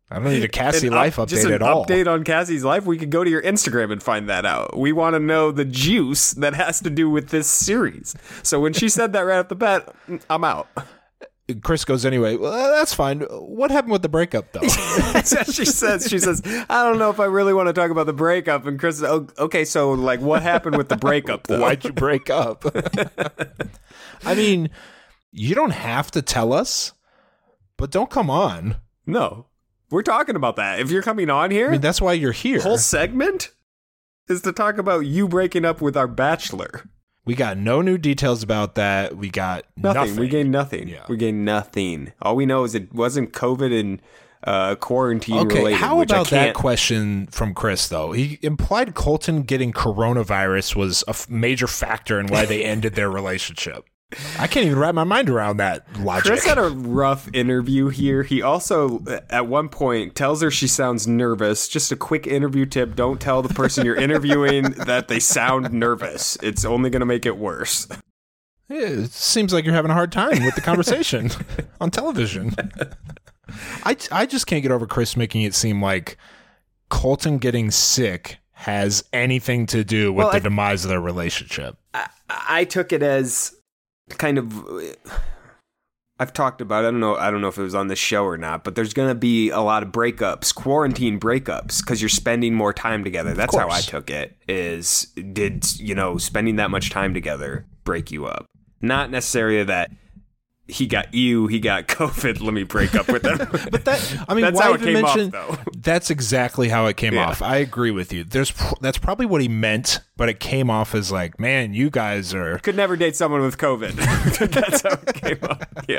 Speaker 6: I don't need a Cassie life update at all.
Speaker 7: Update on Cassie's life. We could go to your Instagram and find that out. We want to know the juice that has to do with this series. So when she said that right off the bat, I'm out.
Speaker 6: Chris goes, anyway, well, that's fine. What happened with the breakup, though?
Speaker 7: She says, I don't know if I really want to talk about the breakup. And Chris says, okay, so like what happened with the breakup, though?
Speaker 6: Why'd you break up? I mean, you don't have to tell us, but don't come on.
Speaker 7: No, we're talking about that. If you're coming on here,
Speaker 6: I mean, that's why you're here.
Speaker 7: Whole segment is to talk about you breaking up with our bachelor.
Speaker 6: We got no new details about that. We got nothing.
Speaker 7: We gained nothing.
Speaker 6: Yeah.
Speaker 7: We gained nothing. All we know is it wasn't COVID and quarantine related.
Speaker 6: How about that question from Chris, though? He implied Colton getting coronavirus was a major factor in why they ended their relationship. I can't even wrap my mind around that logic.
Speaker 7: Chris had a rough interview here. He also, at one point, tells her she sounds nervous. Just a quick interview tip. Don't tell the person you're interviewing that they sound nervous. It's only going to make it worse.
Speaker 6: It seems like you're having a hard time with the conversation on television. I just can't get over Chris making it seem like Colton getting sick has anything to do with the demise of their relationship.
Speaker 7: I took it as kind of, I've talked about it. I don't know if it was on this show or not, but there's going to be a lot of breakups, quarantine breakups, because you're spending more time together. That's how I took it. Did spending that much time together break you up? Not necessarily that he got COVID, let me break up with him.
Speaker 6: But that's
Speaker 7: why how it came off, though.
Speaker 6: That's exactly how it came off. I agree with you. That's probably what he meant, but it came off as like, man, you guys are...
Speaker 7: Could never date someone with COVID. That's how it came off. Yeah.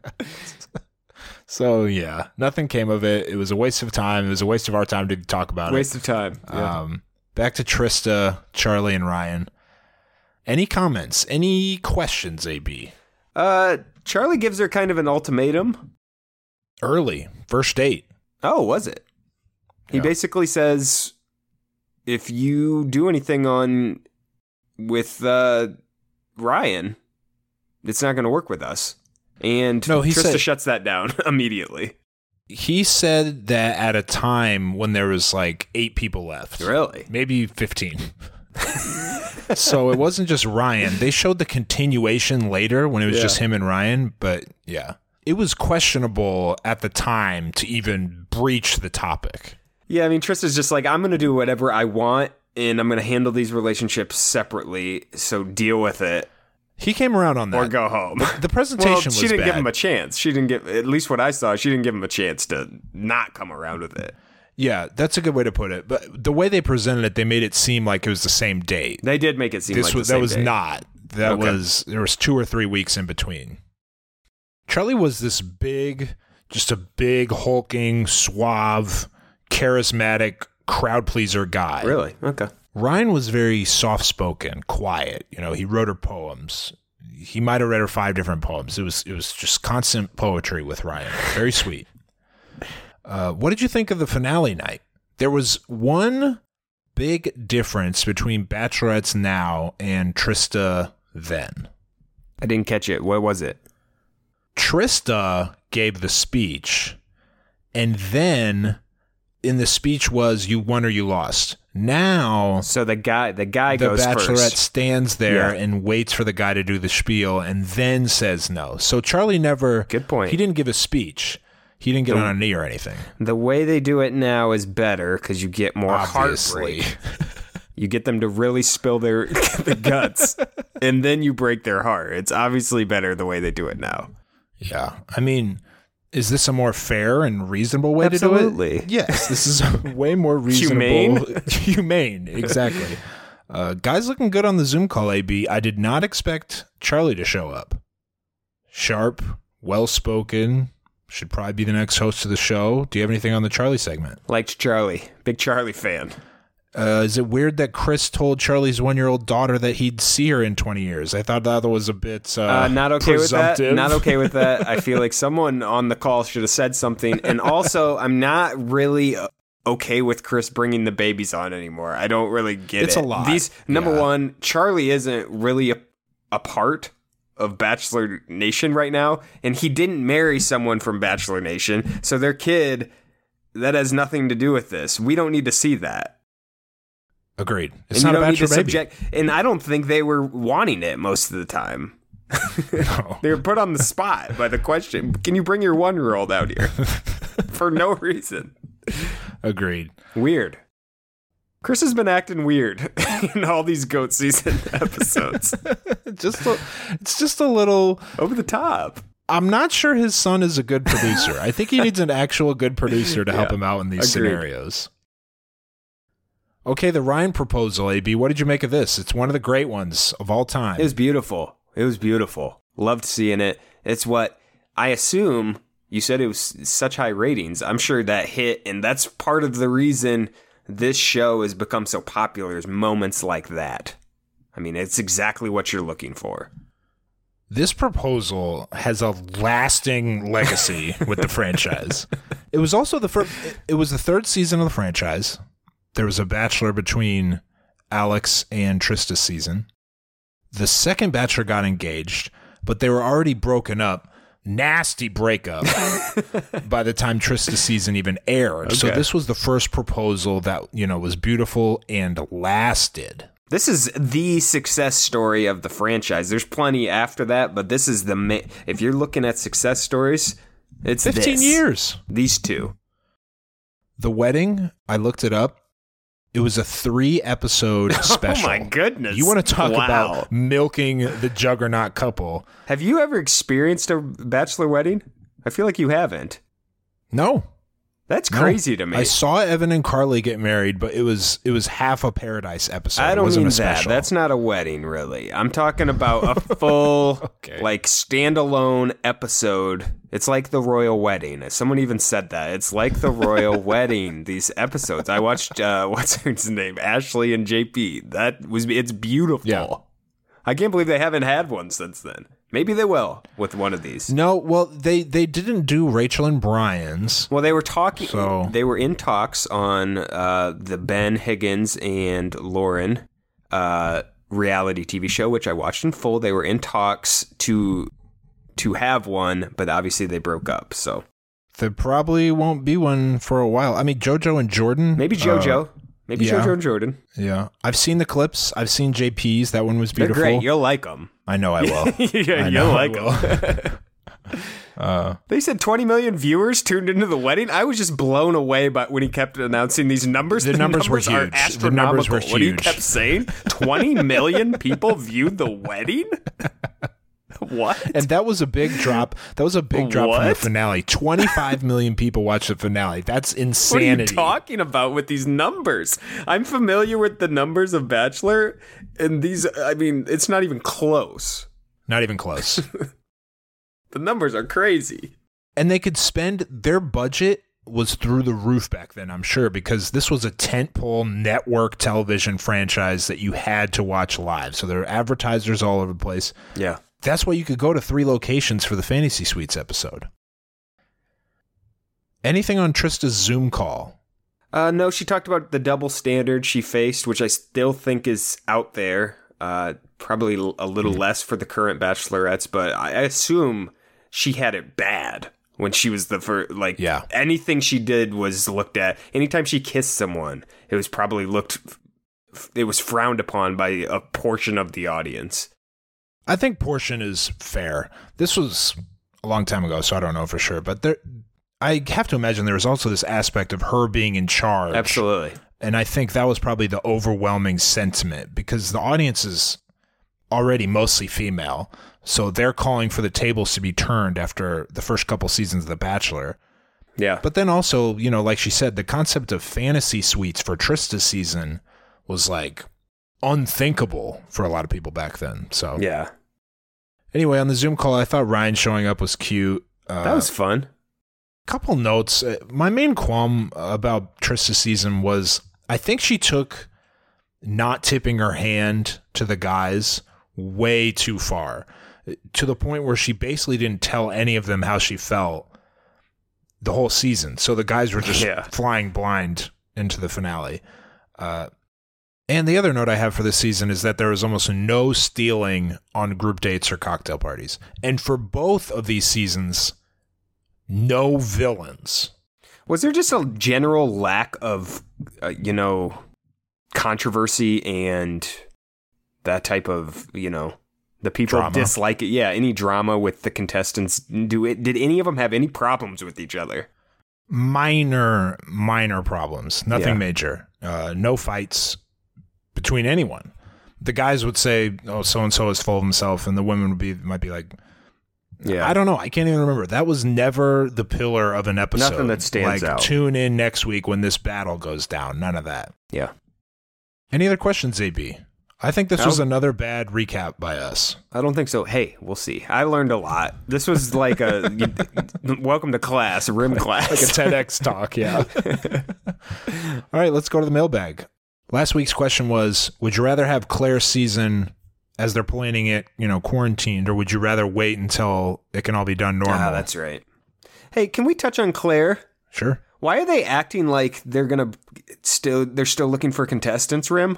Speaker 6: So, yeah, nothing came of it. It was a waste of time. It was a waste of our time to talk about
Speaker 7: Waste of time. Yeah.
Speaker 6: Back to Trista, Charlie, and Ryan. Any comments? Any questions, AB?
Speaker 7: Charlie gives her kind of an ultimatum.
Speaker 6: Early. First date.
Speaker 7: Oh, was it? He basically says, if you do anything with Ryan, it's not going to work with us. And Trista shuts that down immediately.
Speaker 6: He said that at a time when there was like 8 people left.
Speaker 7: Really?
Speaker 6: Maybe 15. So it wasn't just Ryan. They showed the continuation later when it was just him and Ryan. But yeah, it was questionable at the time to even breach the topic.
Speaker 7: Yeah, I mean, Trista's just like, I'm going to do whatever I want, and I'm going to handle these relationships separately, so deal with it.
Speaker 6: He came around on that.
Speaker 7: Or go home.
Speaker 6: The presentation was
Speaker 7: she didn't
Speaker 6: bad.
Speaker 7: give him a chance. She didn't give, at least what I saw, she didn't give him a chance to not come around with it.
Speaker 6: Yeah, that's a good way to put it. But the way they presented it, they made it seem like it was the same date.
Speaker 7: They did make it seem like the same date.
Speaker 6: That was not. That was, there was 2 or 3 weeks in between. Charlie was this big, just a big, hulking, suave, charismatic, crowd pleaser guy.
Speaker 7: Really? Okay.
Speaker 6: Ryan was very soft-spoken, quiet. You know, he wrote her poems. He might have read her 5 different poems. It was just constant poetry with Ryan. Very sweet. What did you think of the finale night? There was one big difference between Bachelorettes now and Trista then.
Speaker 7: I didn't catch it. What was it?
Speaker 6: Trista gave the speech, and then in the speech was you won or you lost. Now,
Speaker 7: so the guy goes
Speaker 6: first. The Bachelorette stands there and waits for the guy to do the spiel, and then says no. So Charlie never.
Speaker 7: Good point.
Speaker 6: He didn't give a speech. He didn't get on a knee or anything.
Speaker 7: The way they do it now is better because you get more heartbreak. You get them to really spill their the guts, and then you break their heart. It's obviously better the way they do it now.
Speaker 6: Yeah. I mean, is this a more fair and reasonable way to do it?
Speaker 7: Absolutely.
Speaker 6: Yes, this is a way more reasonable. Humane, exactly. Guys looking good on the Zoom call, AB. I did not expect Charlie to show up. Sharp, well-spoken, should probably be the next host of the show. Do you have anything on the Charlie segment?
Speaker 7: Liked Charlie. Big Charlie fan.
Speaker 6: Is it weird that Chris told Charlie's 1-year-old daughter that he'd see her in 20 years? I thought that was a bit
Speaker 7: not okay
Speaker 6: presumptive.
Speaker 7: With that. Not okay with that. I feel like someone on the call should have said something. And also, I'm not really okay with Chris bringing the babies on anymore. I don't really get it.
Speaker 6: It's a lot.
Speaker 7: Number one, Charlie isn't really a part of Bachelor Nation right now, and he didn't marry someone from Bachelor Nation, so their kid that has nothing to do with this. We don't need to see that.
Speaker 6: Agreed. It's not a Bachelor baby.
Speaker 7: And I don't think they were wanting it most of the time.
Speaker 6: No.
Speaker 7: They were put on the spot by the question, can you bring your 1-year-old out here? For no reason.
Speaker 6: Agreed.
Speaker 7: Weird. Chris has been acting weird in all these GOAT season episodes.
Speaker 6: It's just a little
Speaker 7: over the top.
Speaker 6: I'm not sure his son is a good producer. I think he needs an actual good producer to help him out in these scenarios. Okay, the Ryan proposal, AB. What did you make of this? It's one of the great ones of all time.
Speaker 7: It was beautiful. It was beautiful. Loved seeing it. It's what I assume you said it was such high ratings. I'm sure that hit, and that's part of the reason this show has become so popular is moments like that. I mean, it's exactly what you're looking for.
Speaker 6: This proposal has a lasting legacy with the franchise. It was also it was the third season of the franchise. There was a Bachelor between Alex and Trista's season. The second Bachelor got engaged, but they were already broken up. Nasty breakup by the time Trista's season even aired. Okay. So this was the first proposal that, was beautiful and lasted.
Speaker 7: This is the success story of the franchise. There's plenty after that, but this is if you're looking at success stories, it's
Speaker 6: 15 years.
Speaker 7: These two.
Speaker 6: The wedding, I looked it up. It was a 3-episode special.
Speaker 7: Oh my goodness.
Speaker 6: You want to talk about milking the juggernaut couple.
Speaker 7: Have you ever experienced a bachelor wedding? I feel like you haven't.
Speaker 6: No.
Speaker 7: That's crazy to me.
Speaker 6: I saw Evan and Carly get married, but it was half a Paradise episode.
Speaker 7: I don't
Speaker 6: mean
Speaker 7: that. Special. That's not a wedding, really. I'm talking about a full, standalone episode. It's like the royal wedding. Someone even said that. It's like the royal wedding. These episodes. I watched. What's his name? Ashley and JP. It's beautiful. Yeah. I can't believe they haven't had one since then. Maybe they will with one of these.
Speaker 6: No, well, they didn't do Rachel and Brian's.
Speaker 7: Well, they were talking. So. They were in talks on the Ben Higgins and Lauren reality TV show, which I watched in full. They were in talks to have one, but obviously they broke up. So
Speaker 6: there probably won't be one for a while. I mean, JoJo and Jordan.
Speaker 7: Maybe JoJo. Maybe JoJo and Jordan.
Speaker 6: Yeah. I've seen the clips. I've seen JP's. That one was beautiful.
Speaker 7: They're great. You'll like them.
Speaker 6: I know I will.
Speaker 7: You'll like them. They said 20 million viewers tuned into the wedding. I was just blown away by when he kept announcing these numbers.
Speaker 6: The numbers were huge.
Speaker 7: Are astronomical. The numbers were huge. What he kept saying? 20 million people viewed the wedding? What?
Speaker 6: And that was a big drop. That was a big drop from the finale. 25 million people watched the finale. That's insanity.
Speaker 7: What are you talking about with these numbers? I'm familiar with the numbers of Bachelor, and these, I mean, it's not even close.
Speaker 6: Not even close.
Speaker 7: The numbers are crazy.
Speaker 6: And they could spend, their budget was through the roof back then, I'm sure, because this was a tentpole network television franchise that you had to watch live. So there were advertisers all over the place.
Speaker 7: Yeah.
Speaker 6: That's why you could go to 3 locations for the Fantasy Suites episode. Anything on Trista's Zoom call?
Speaker 7: No, she talked about the double standard she faced, which I still think is out there. Probably a little less for the current bachelorettes, but I assume she had it bad when she was the first. Anything she did was looked at. Anytime she kissed someone, it was probably it was frowned upon by a portion of the audience.
Speaker 6: I think portion is fair. This was a long time ago, so I don't know for sure. But I have to imagine there was also this aspect of her being in charge.
Speaker 7: Absolutely.
Speaker 6: And I think that was probably the overwhelming sentiment because the audience is already mostly female. So they're calling for the tables to be turned after the first couple seasons of The Bachelor.
Speaker 7: Yeah.
Speaker 6: But then also, like she said, the concept of fantasy suites for Trista's season was like unthinkable for a lot of people back then. So
Speaker 7: yeah.
Speaker 6: Anyway, on the Zoom call, I thought Ryan showing up was cute.
Speaker 7: That was fun.
Speaker 6: Couple notes. My main qualm about Trista's season was I think she took not tipping her hand to the guys way too far, to the point where she basically didn't tell any of them how she felt the whole season. So the guys were just flying blind into the finale. And the other note I have for this season is that there was almost no stealing on group dates or cocktail parties. And for both of these seasons, no villains.
Speaker 7: Was there just a general lack of, controversy and that type of, the people
Speaker 6: Drama.
Speaker 7: dislike it? Yeah, any drama with the contestants? Did any of them have any problems with each other?
Speaker 6: Minor problems. Nothing
Speaker 7: Yeah.
Speaker 6: major. No fights between anyone. The guys would say, "Oh, so and so is full of himself," and the women might be like,
Speaker 7: Yeah,
Speaker 6: I don't know. I can't even remember. That was never the pillar of an episode.
Speaker 7: Nothing that stands out.
Speaker 6: Tune in next week when this battle goes down. None of that.
Speaker 7: Yeah.
Speaker 6: Any other questions, AB? I think this was another bad recap by us.
Speaker 7: I don't think so. Hey, we'll see. I learned a lot. This was like welcome to class, rim class.
Speaker 6: Like a TEDx talk, yeah. All right, let's go to the mailbag. Last week's question was, would you rather have Claire's season as they're planning it, quarantined, or would you rather wait until it can all be done normal?
Speaker 7: That's right. Hey, can we touch on Claire?
Speaker 6: Sure.
Speaker 7: Why are they acting like they're still looking for contestants, Rim?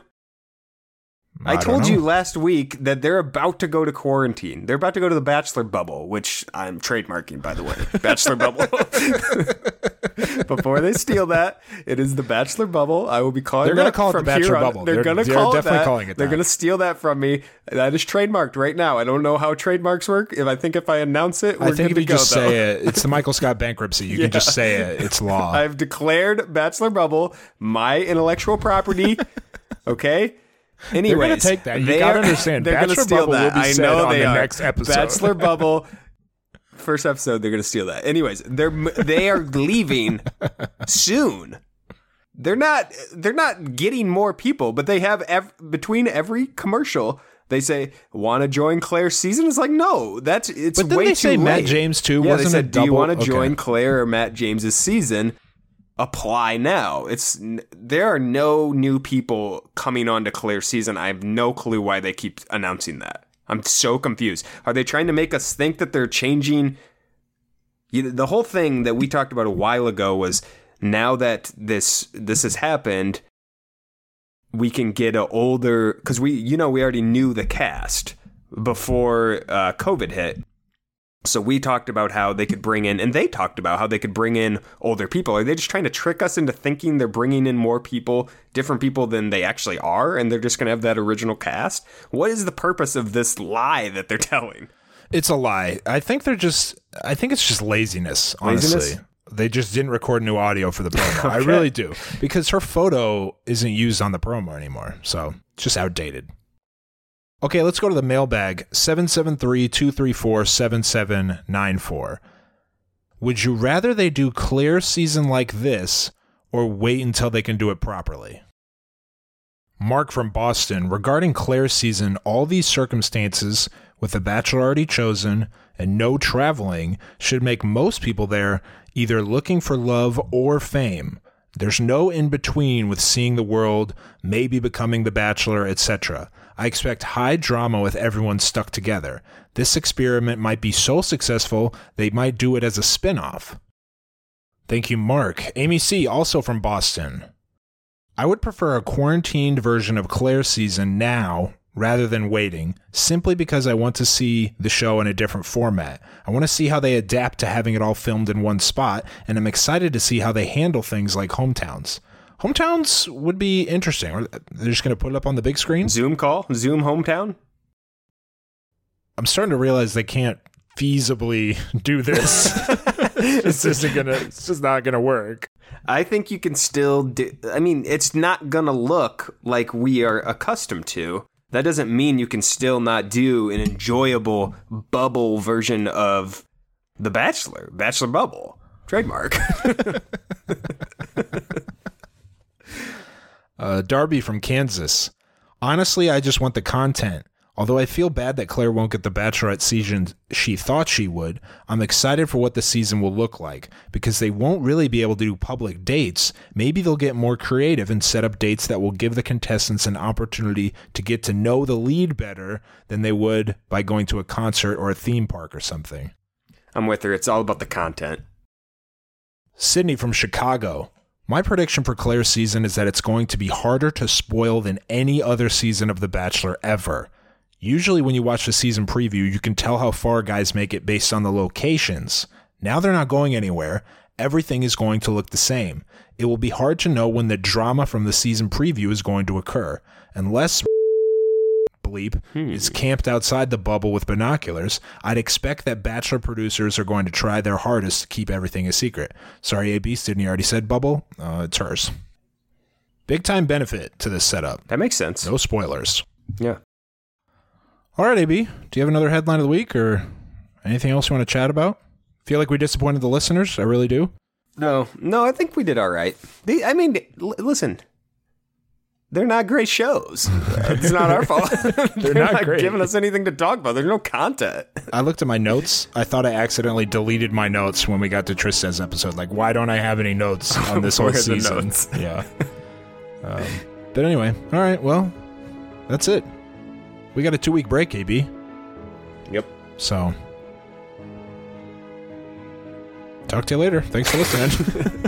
Speaker 7: I told you last week that they're about to go to quarantine. They're about to go to the Bachelor bubble, which I'm trademarking, by the way. Bachelor bubble. Before they steal that, it is the Bachelor bubble. I will be calling
Speaker 6: They're
Speaker 7: that
Speaker 6: going to call it
Speaker 7: from
Speaker 6: the Bachelor
Speaker 7: here on.
Speaker 6: bubble.
Speaker 7: They're going to
Speaker 6: they're
Speaker 7: call it
Speaker 6: definitely
Speaker 7: that.
Speaker 6: calling it
Speaker 7: They're
Speaker 6: that.
Speaker 7: going to steal that from me. That is trademarked right now. I don't know how trademarks work. If I announce it, we're
Speaker 6: I think
Speaker 7: good
Speaker 6: if you
Speaker 7: to go,
Speaker 6: just
Speaker 7: though.
Speaker 6: say it, it's the Michael Scott bankruptcy. You can just say it. It's law.
Speaker 7: I've declared Bachelor bubble my intellectual property. Okay? Anyways,
Speaker 6: They're going to take that. You got to understand.
Speaker 7: They're going to
Speaker 6: Bachelor
Speaker 7: steal
Speaker 6: Bubble
Speaker 7: that.
Speaker 6: will be
Speaker 7: I
Speaker 6: said
Speaker 7: know
Speaker 6: on
Speaker 7: they
Speaker 6: the
Speaker 7: are.
Speaker 6: next episode.
Speaker 7: Bachelor Bubble, first episode, they're going to steal that. Anyways, they are leaving soon. They're not getting more people, but they have between every commercial. They say, "Want to join Claire's season?" It's like, no, it's
Speaker 6: But didn't
Speaker 7: way
Speaker 6: they
Speaker 7: too
Speaker 6: say
Speaker 7: late.
Speaker 6: Matt James too?
Speaker 7: Yeah,
Speaker 6: Wasn't
Speaker 7: they said,
Speaker 6: it
Speaker 7: "Do you
Speaker 6: double?"
Speaker 7: want to
Speaker 6: Okay.
Speaker 7: join Claire or Matt James's season?" Apply now. There are no new people coming on to Claire's season. I have no clue why they keep announcing that. I'm so confused. Are they trying to make us think that they're changing? The whole thing that we talked about a while ago was, now that this has happened, we can get an older, because we already knew the cast before COVID hit. So we talked about how they could bring in, and they talked about how they could bring in older people. Are they just trying to trick us into thinking they're bringing in more people, different people than they actually are, and they're just going to have that original cast? What is the purpose of this lie that they're telling?
Speaker 6: It's a lie. I think it's just laziness, honestly.
Speaker 7: Laziness?
Speaker 6: They just didn't record new audio for the promo. I really do. Because her photo isn't used on the promo anymore. So it's just outdated. Okay, let's go to the mailbag. 773-234-7794. Would you rather they do Claire's season like this or wait until they can do it properly? Mark from Boston, regarding Claire's season, all these circumstances with the Bachelor already chosen and no traveling should make most people there either looking for love or fame. There's no in-between with seeing the world, maybe becoming the Bachelor, etc. I expect high drama with everyone stuck together. This experiment might be so successful, they might do it as a spin-off. Thank you, Mark. Amy C., also from Boston. I would prefer a quarantined version of Claire's season now rather than waiting, simply because I want to see the show in a different format. I want to see how they adapt to having it all filmed in one spot, and I'm excited to see how they handle things like hometowns. Hometowns would be interesting. They're just going to put it up on the big screen?
Speaker 7: Zoom call? Zoom hometown?
Speaker 6: I'm starting to realize they can't feasibly do this. It's just not gonna work.
Speaker 7: I think you can still do. I mean, it's not gonna look like we are accustomed to. That doesn't mean you can still not do an enjoyable bubble version of The Bachelor. Bachelor Bubble. Trademark.
Speaker 6: Darby from Kansas. Honestly, I just want the content. Although I feel bad that Claire won't get the Bachelorette season she thought she would, I'm excited for what the season will look like, because they won't really be able to do public dates. Maybe they'll get more creative and set up dates that will give the contestants an opportunity to get to know the lead better than they would by going to a concert or a theme park or something.
Speaker 7: I'm with her. It's all about the content.
Speaker 6: Sydney from Chicago. My prediction for Claire's season is that it's going to be harder to spoil than any other season of The Bachelor ever. Usually when you watch the season preview, you can tell how far guys make it based on the locations. Now they're not going anywhere. everything is going to look the same. It will be hard to know when the drama from the season preview is going to occur, unless bleep is camped outside the bubble with binoculars. I'd expect that Bachelor producers are going to try their hardest to keep everything a secret. Sorry, A-B, didn't you already said bubble? It's hers. Big time benefit to this setup.
Speaker 7: That makes sense.
Speaker 6: No spoilers.
Speaker 7: Yeah.
Speaker 6: All right, AB, do you have another headline of the week or anything else you want to chat about? Feel like we disappointed the listeners? I really do.
Speaker 7: No, I think we did all right. Listen, they're not great shows. It's not our fault. They're not great. Giving us anything to talk about. There's no content.
Speaker 6: I looked at my notes. I thought I accidentally deleted my notes when we got to Tristan's episode. Like, why don't I have any notes on this whole season? Yeah. But anyway, all right, well, that's it. We got a 2-week break, AB.
Speaker 7: Yep.
Speaker 6: So, talk to you later. Thanks for listening.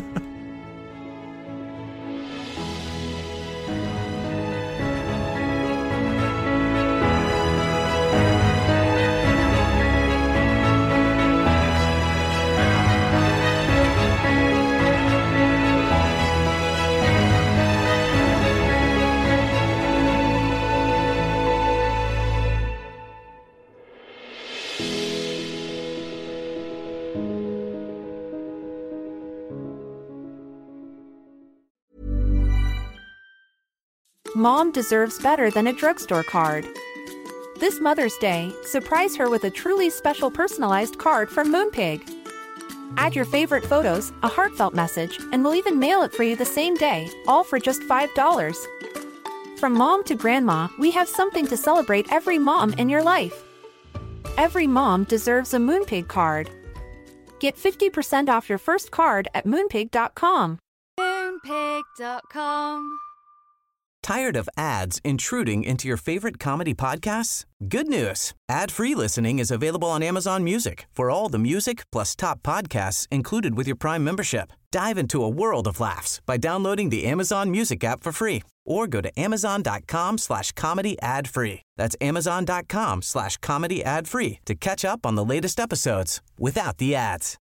Speaker 1: Mom deserves better than a drugstore card. This Mother's Day, surprise her with a truly special personalized card from Moonpig. Add your favorite photos, a heartfelt message, and we'll even mail it for you the same day, all for just $5. From mom to grandma, we have something to celebrate every mom in your life. Every mom deserves a Moonpig card. Get 50% off your first card at Moonpig.com.
Speaker 2: Moonpig.com.
Speaker 8: Tired of ads intruding into your favorite comedy podcasts? Good news. Ad-free listening is available on Amazon Music for all the music plus top podcasts included with your Prime membership. Dive into a world of laughs by downloading the Amazon Music app for free or go to amazon.com/comedy ad-free. That's amazon.com/comedy ad-free to catch up on the latest episodes without the ads.